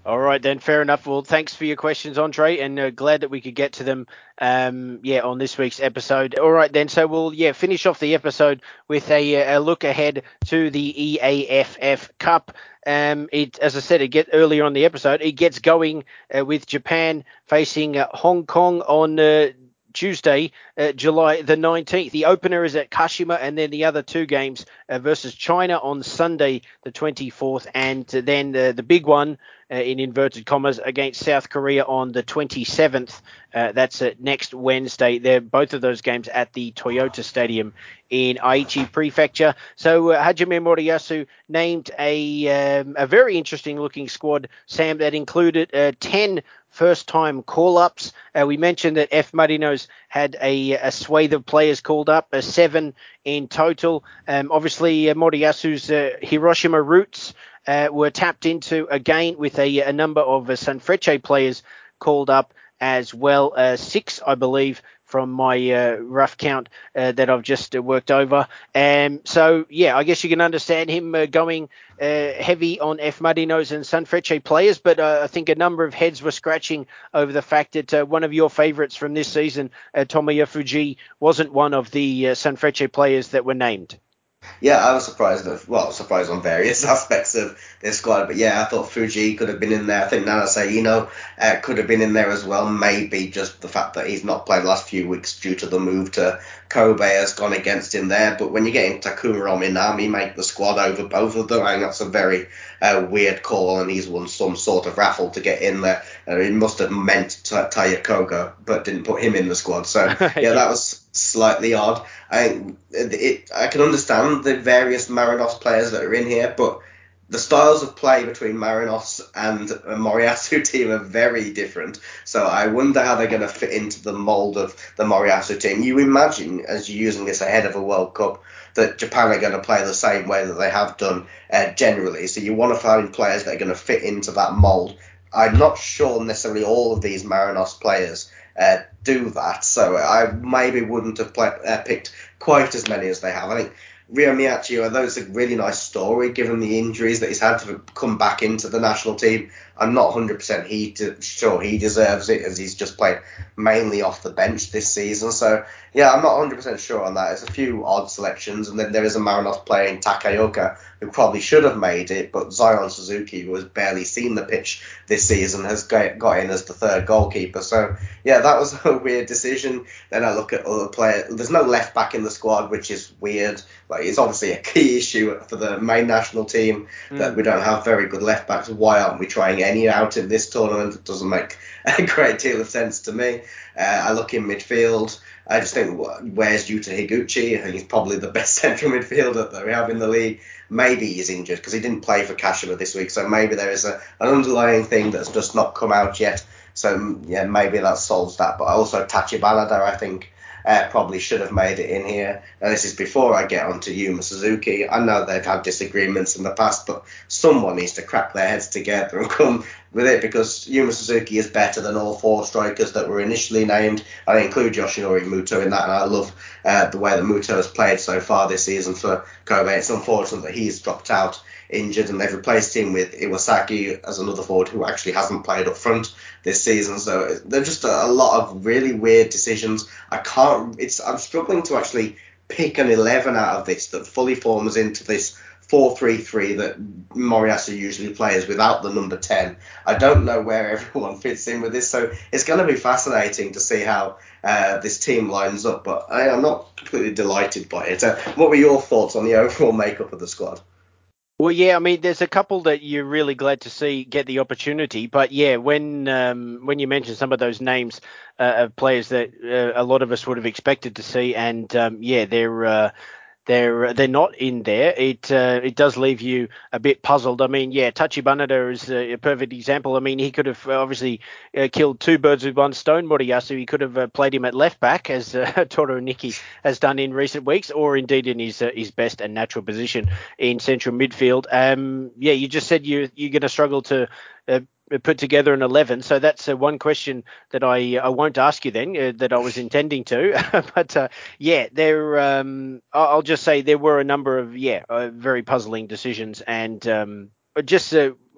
All right, then, fair enough. Well, thanks for your questions, Andre, and uh, glad that we could get to them, um, yeah, on this week's episode. All right, then, so we'll, yeah, finish off the episode with a, a look ahead to the E A F F Cup. Um, it, as I said, it get earlier on the episode, it gets going uh, with Japan facing uh, Hong Kong on uh, Tuesday, uh, July the nineteenth. The opener is at Kashima, and then the other two games uh, versus China on Sunday, the twenty-fourth, and then uh, the big one, uh, in inverted commas, against South Korea on the twenty-seventh. Uh, that's uh, next Wednesday. They're both of those games at the Toyota Stadium in Aichi Prefecture. So uh, Hajime Moriyasu named a um, a very interesting looking squad, Sam, that included uh, ten first-time call-ups. Uh, we mentioned that F. Marinos had a, a swathe of players called up, uh, seven in total. Um, obviously, uh, Moriyasu's uh, Hiroshima roots uh, were tapped into again with a, a number of uh, Sanfrecce players called up as well. Uh, six, I believe, from my uh, rough count uh, that I've just uh, worked over. Um, so, yeah, I guess you can understand him uh, going uh, heavy on F. Marinos and Sanfrecce players, but uh, I think a number of heads were scratching over the fact that uh, one of your favourites from this season, uh, Tomoya Fuji, wasn't one of the uh, Sanfrecce players that were named. Yeah, I was surprised of, well, surprised on various aspects of this squad, but yeah, I thought Fuji could have been in there. I think Nana Seino uh, could have been in there as well. Maybe just the fact that he's not played the last few weeks due to the move to Kobe has gone against him there. But when you're getting Takuma Minami make the squad over both of them, I think that's a very uh, weird call, and he's won some sort of raffle to get in there. Uh, he must have meant Taya Koga, but didn't put him in the squad. So yeah, yeah. that was slightly odd. I it, it, I can understand the various Marinos players that are in here, but the styles of play between Marinos and a Moriyasu team are very different. So I wonder how they're going to fit into the mould of the Moriyasu team. You imagine, as you're using this ahead of a World Cup, that Japan are going to play the same way that they have done uh, generally. So you want to find players that are going to fit into that mould. I'm not sure necessarily all of these Marinos players uh, do that, so I maybe wouldn't have play, uh, picked quite as many as they have. I think Ryo Miyachi, although it's a really nice story given the injuries that he's had to come back into the national team, I'm not one hundred percent he to, sure he deserves it, as he's just played mainly off the bench this season. So yeah, I'm not one hundred percent sure on that. There's a few odd selections, and then there is a Marinos player in Takaoka who probably should have made it, but Zion Suzuki, who has barely seen the pitch this season, has got, got in as the third goalkeeper. So yeah, that was a weird decision. Then I look at other players. There's no left back in the squad, which is weird. Like, it's obviously a key issue for the main national team that mm. we don't have very good left backs. Why aren't we trying any out in this tournament? It doesn't make a great deal of sense to me. Uh, I look in midfield. I just think, where's Yuta Higuchi? I think he's probably the best central midfielder that we have in the league. Maybe he's injured because he didn't play for Kashima this week, so maybe there is a, an underlying thing that's just not come out yet. So yeah, maybe that solves that. But also Tachibanada, I think, uh, probably should have made it in here. Now, this is before I get on to Yuma Suzuki. I know they've had disagreements in the past, but someone needs to crack their heads together and come with it, because Yuma Suzuki is better than all four strikers that were initially named. I include Yoshinori Muto in that, and I love uh, the way that Muto has played so far this season for Kobe. It's unfortunate that he's dropped out injured, and they've replaced him with Iwasaki as another forward who actually hasn't played up front this season. So they're just a, a lot of really weird decisions. I can't. It's I'm struggling to actually pick an eleven out of this that fully forms into this four three three that Moriyasu usually plays without the number ten. I don't know where everyone fits in with this, so it's going to be fascinating to see how uh, this team lines up. But I, I'm not completely delighted by it. Uh, what were your thoughts on the overall makeup of the squad? Well, yeah, I mean, there's a couple that you're really glad to see get the opportunity. But yeah, when um, when you mention some of those names uh, of players that uh, a lot of us would have expected to see, and um, yeah, they're uh, they're they're not in there, it uh, it does leave you a bit puzzled. I mean, yeah, Tachibanada is a, a perfect example. I mean, he could have obviously uh, killed two birds with one stone. Moriyasu, he could have uh, played him at left back, as uh, Toru Niki has done in recent weeks, or indeed in his uh, his best and natural position in central midfield. Um, yeah, you just said you you're going to struggle to Uh, put together an eleven, so that's uh, one question that I I won't ask you then, uh, that I was intending to. But uh, yeah, there um, I'll just say there were a number of yeah uh, very puzzling decisions, and um, just uh,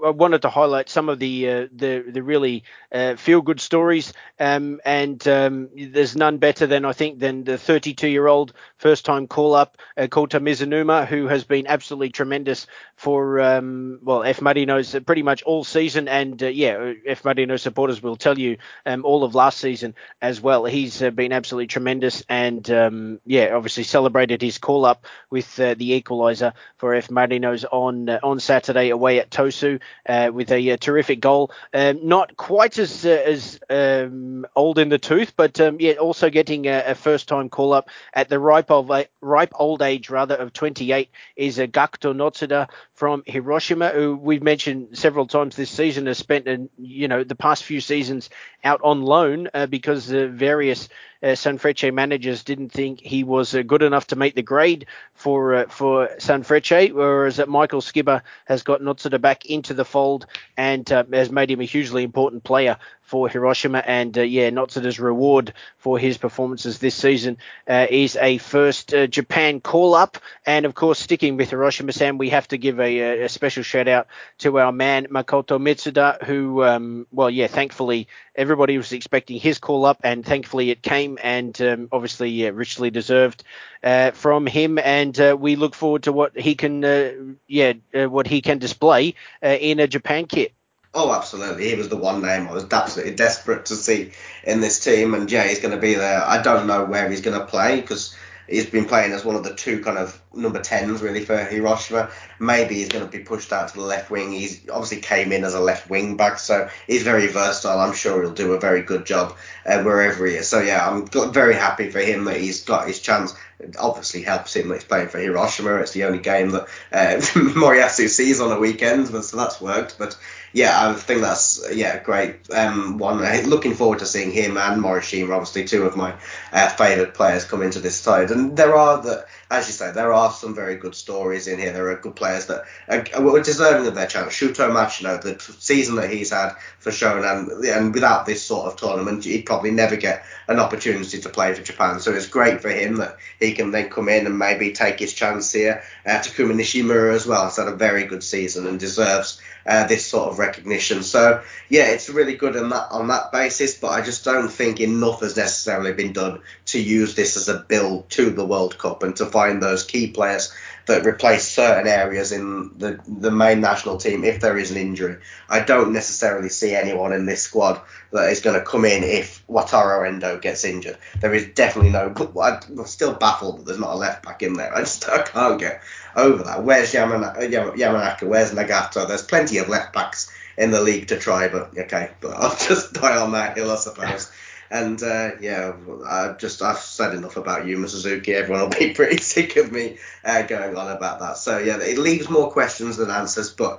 I wanted to highlight some of the uh, the the really uh, feel good stories, um, and um, there's none better than I think than the thirty-two year old first time call up uh, Kota Mizunuma, who has been absolutely tremendous for um, well F Marinos pretty much all season, and uh, yeah, F Marino supporters will tell you um, all of last season as well. He's uh, been absolutely tremendous, and um, yeah, obviously celebrated his call up with uh, the equaliser for F Marinos on uh, on Saturday away at Tosu uh, with a, a terrific goal. Um, not quite as uh, as um, old in the tooth, but um, yeah, also getting a, a first time call up at the ripe of ripe old age rather of twenty-eight is a Gakuto Notsuda from Hiroshima, who we've mentioned several times this season has spent uh, you know the past few seasons out on loan uh, because uh, various uh, Sanfrecce managers didn't think he was uh, good enough to make the grade for uh, for Sanfrecce, whereas uh, Michael Skibber has got Notsuda back into the fold and uh, has made him a hugely important player for Hiroshima. And uh, yeah, Notsuda's reward for his performances this season uh, is a first uh, Japan call-up. And of course, sticking with Hiroshima, Sam, we have to give a, a special shout out to our man Makoto Mitsuda, who, um, well, yeah, thankfully everybody was expecting his call-up, and thankfully it came, and um, obviously yeah, richly deserved uh, from him. And uh, we look forward to what he can, uh, yeah, uh, what he can display uh, in a Japan kit. Oh, absolutely. He was the one name I was absolutely desperate to see in this team. And yeah, he's going to be there. I don't know where he's going to play because he's been playing as one of the two kind of number tens really for Hiroshima. Maybe he's going to be pushed out to the left wing. He's obviously came in as a left wing back, so he's very versatile. I'm sure he'll do a very good job uh, wherever he is. So yeah, I'm very happy for him that he's got his chance. It obviously helps him that he's playing for Hiroshima. It's the only game that uh, Moriyasu sees on the weekends, so that's worked. But yeah, I think that's yeah great. Um, one looking forward to seeing him and Morishima, obviously two of my uh, favourite players, come into this side. And there are the, as you say, there are some very good stories in here. There are good players that are, are deserving of their chance. Shuto Machino, the t- season that he's had for Shonan, and without this sort of tournament, he'd probably never get an opportunity to play for Japan. So it's great for him that he can then come in and maybe take his chance here. Uh, Takuma Nishimura as well has had a very good season and deserves Uh, this sort of recognition. So yeah, it's really good on that on that basis, but I just don't think enough has necessarily been done to use this as a build to the World Cup and to find those key players that replace certain areas in the the main national team if there is an injury. I don't necessarily see anyone in this squad that is going to come in if Wataru Endo gets injured. There is definitely no. I'm still baffled that there's not a left back in there. I just I can't get over that. Where's Yamana, Yamanaka? Where's Nagato? There's plenty of left backs in the league to try, but okay, but I'll just die on that hill, I suppose. And uh, yeah, I just I've said enough about Yuma Suzuki. Everyone will be pretty sick of me uh, going on about that. So yeah, it leaves more questions than answers, but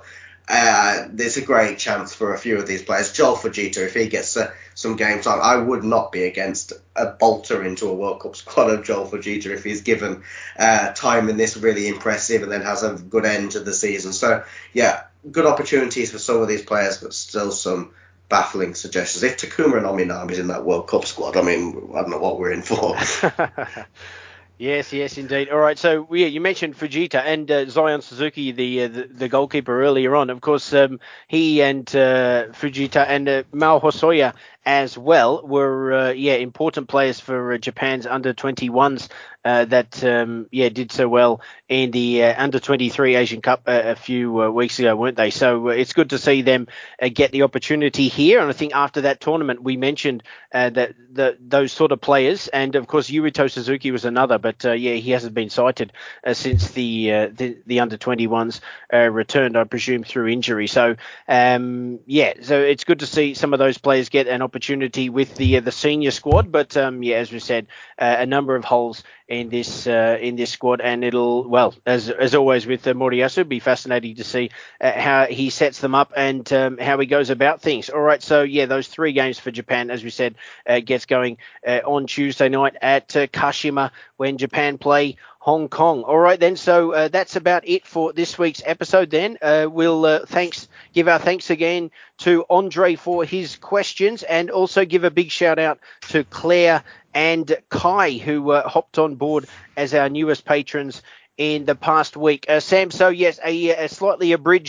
uh, there's a great chance for a few of these players. Joel Fujita, if he gets uh, some game time, I would not be against a bolter into a World Cup squad of Joel Fujita if he's given uh, time in this really impressive and then has a good end to the season. So yeah, good opportunities for some of these players, but still some baffling suggestions. If Takuma Nominami's in that World Cup squad, I mean, I don't know what we're in for. Yes, yes, indeed. All right, so yeah, you mentioned Fujita and uh, Zion Suzuki, the, uh, the the goalkeeper earlier on. Of course, um, he and uh, Fujita and uh, Mao Hosoya as well were uh, yeah important players for uh, Japan's under twenty-ones uh, that um, yeah did so well in the uh, under twenty-three Asian Cup uh, a few uh, weeks ago, weren't they? So uh, it's good to see them uh, get the opportunity here. And I think after that tournament, we mentioned uh, that the, those sort of players, and of course Yurito Suzuki was another, but uh, yeah, he hasn't been cited uh, since the, uh, the the under twenty-ones uh, returned, I presume, through injury. So um, yeah, so it's good to see some of those players get an opportunity with the uh, the senior squad. But um, yeah, as we said, uh, a number of holes in this uh, in this squad, and it'll, well, as as always with uh, Moriyasu, be fascinating to see uh, how he sets them up and um, how he goes about things. All right, so yeah, those three games for Japan, as we said, uh, gets going uh, on Tuesday night at uh, Kashima when Japan play Hong Kong. All right then, so uh, that's about it for this week's episode then. Uh, we'll uh, thanks give our thanks again to Andre for his questions, and also give a big shout out to Claire and Kai, who uh, hopped on board as our newest patrons in the past week. Uh, Sam, so yes, a, a slightly abridged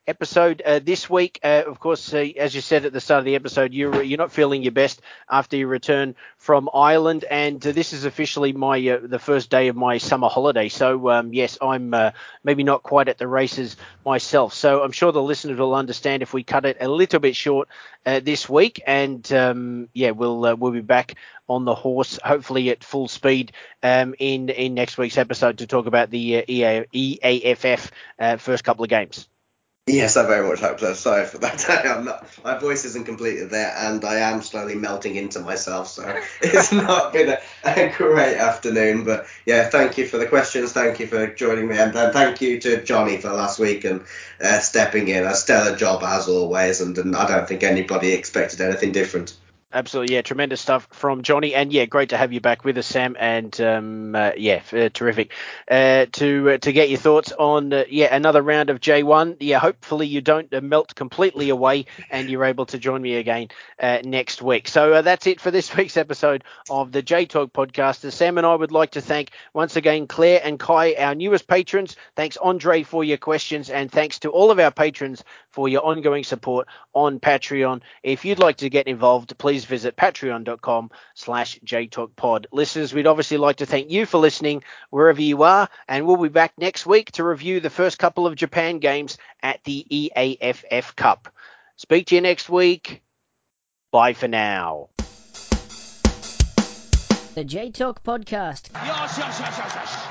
episode uh, this week. Uh, of course, uh, as you said at the start of the episode, you're you're not feeling your best after your return from Ireland, and uh, this is officially my uh, the first day of my summer holiday. So um, yes, I'm uh, maybe not quite at the races myself. So I'm sure the listeners will understand if we cut it a little bit short uh, this week, and um, yeah, we'll uh, we'll be back on the horse, hopefully at full speed um, in in next week's episode to talk about the uh, E A F F uh, first couple of games. Yes, I very much hope so. Sorry for that. I'm not, my voice isn't completely there, and I am slowly melting into myself, so it's not been a, a great afternoon. But yeah, thank you for the questions. Thank you for joining me, and, and thank you to Johnny for last week and uh, stepping in. A stellar job as always, and, and I don't think anybody expected anything different. Absolutely, yeah, tremendous stuff from Johnny, and yeah, great to have you back with us, Sam, and um, uh, yeah, uh, terrific uh, to uh, to get your thoughts on uh, yeah another round of J one. Yeah, hopefully you don't uh, melt completely away, and you're able to join me again uh, next week. So uh, that's it for this week's episode of the J Talk podcast. Sam and I would like to thank once again Claire and Kai, our newest patrons. Thanks, Andre, for your questions, and thanks to all of our patrons for your ongoing support on Patreon. If you'd like to get involved, please visit patreon.com slash jtalkpod. Listeners, we'd obviously like to thank you for listening wherever you are, and we'll be back next week to review the first couple of Japan games at the E A F F Cup. Speak to you next week. Bye for now. The J Talk Podcast. Yes, yes, yes, yes, yes.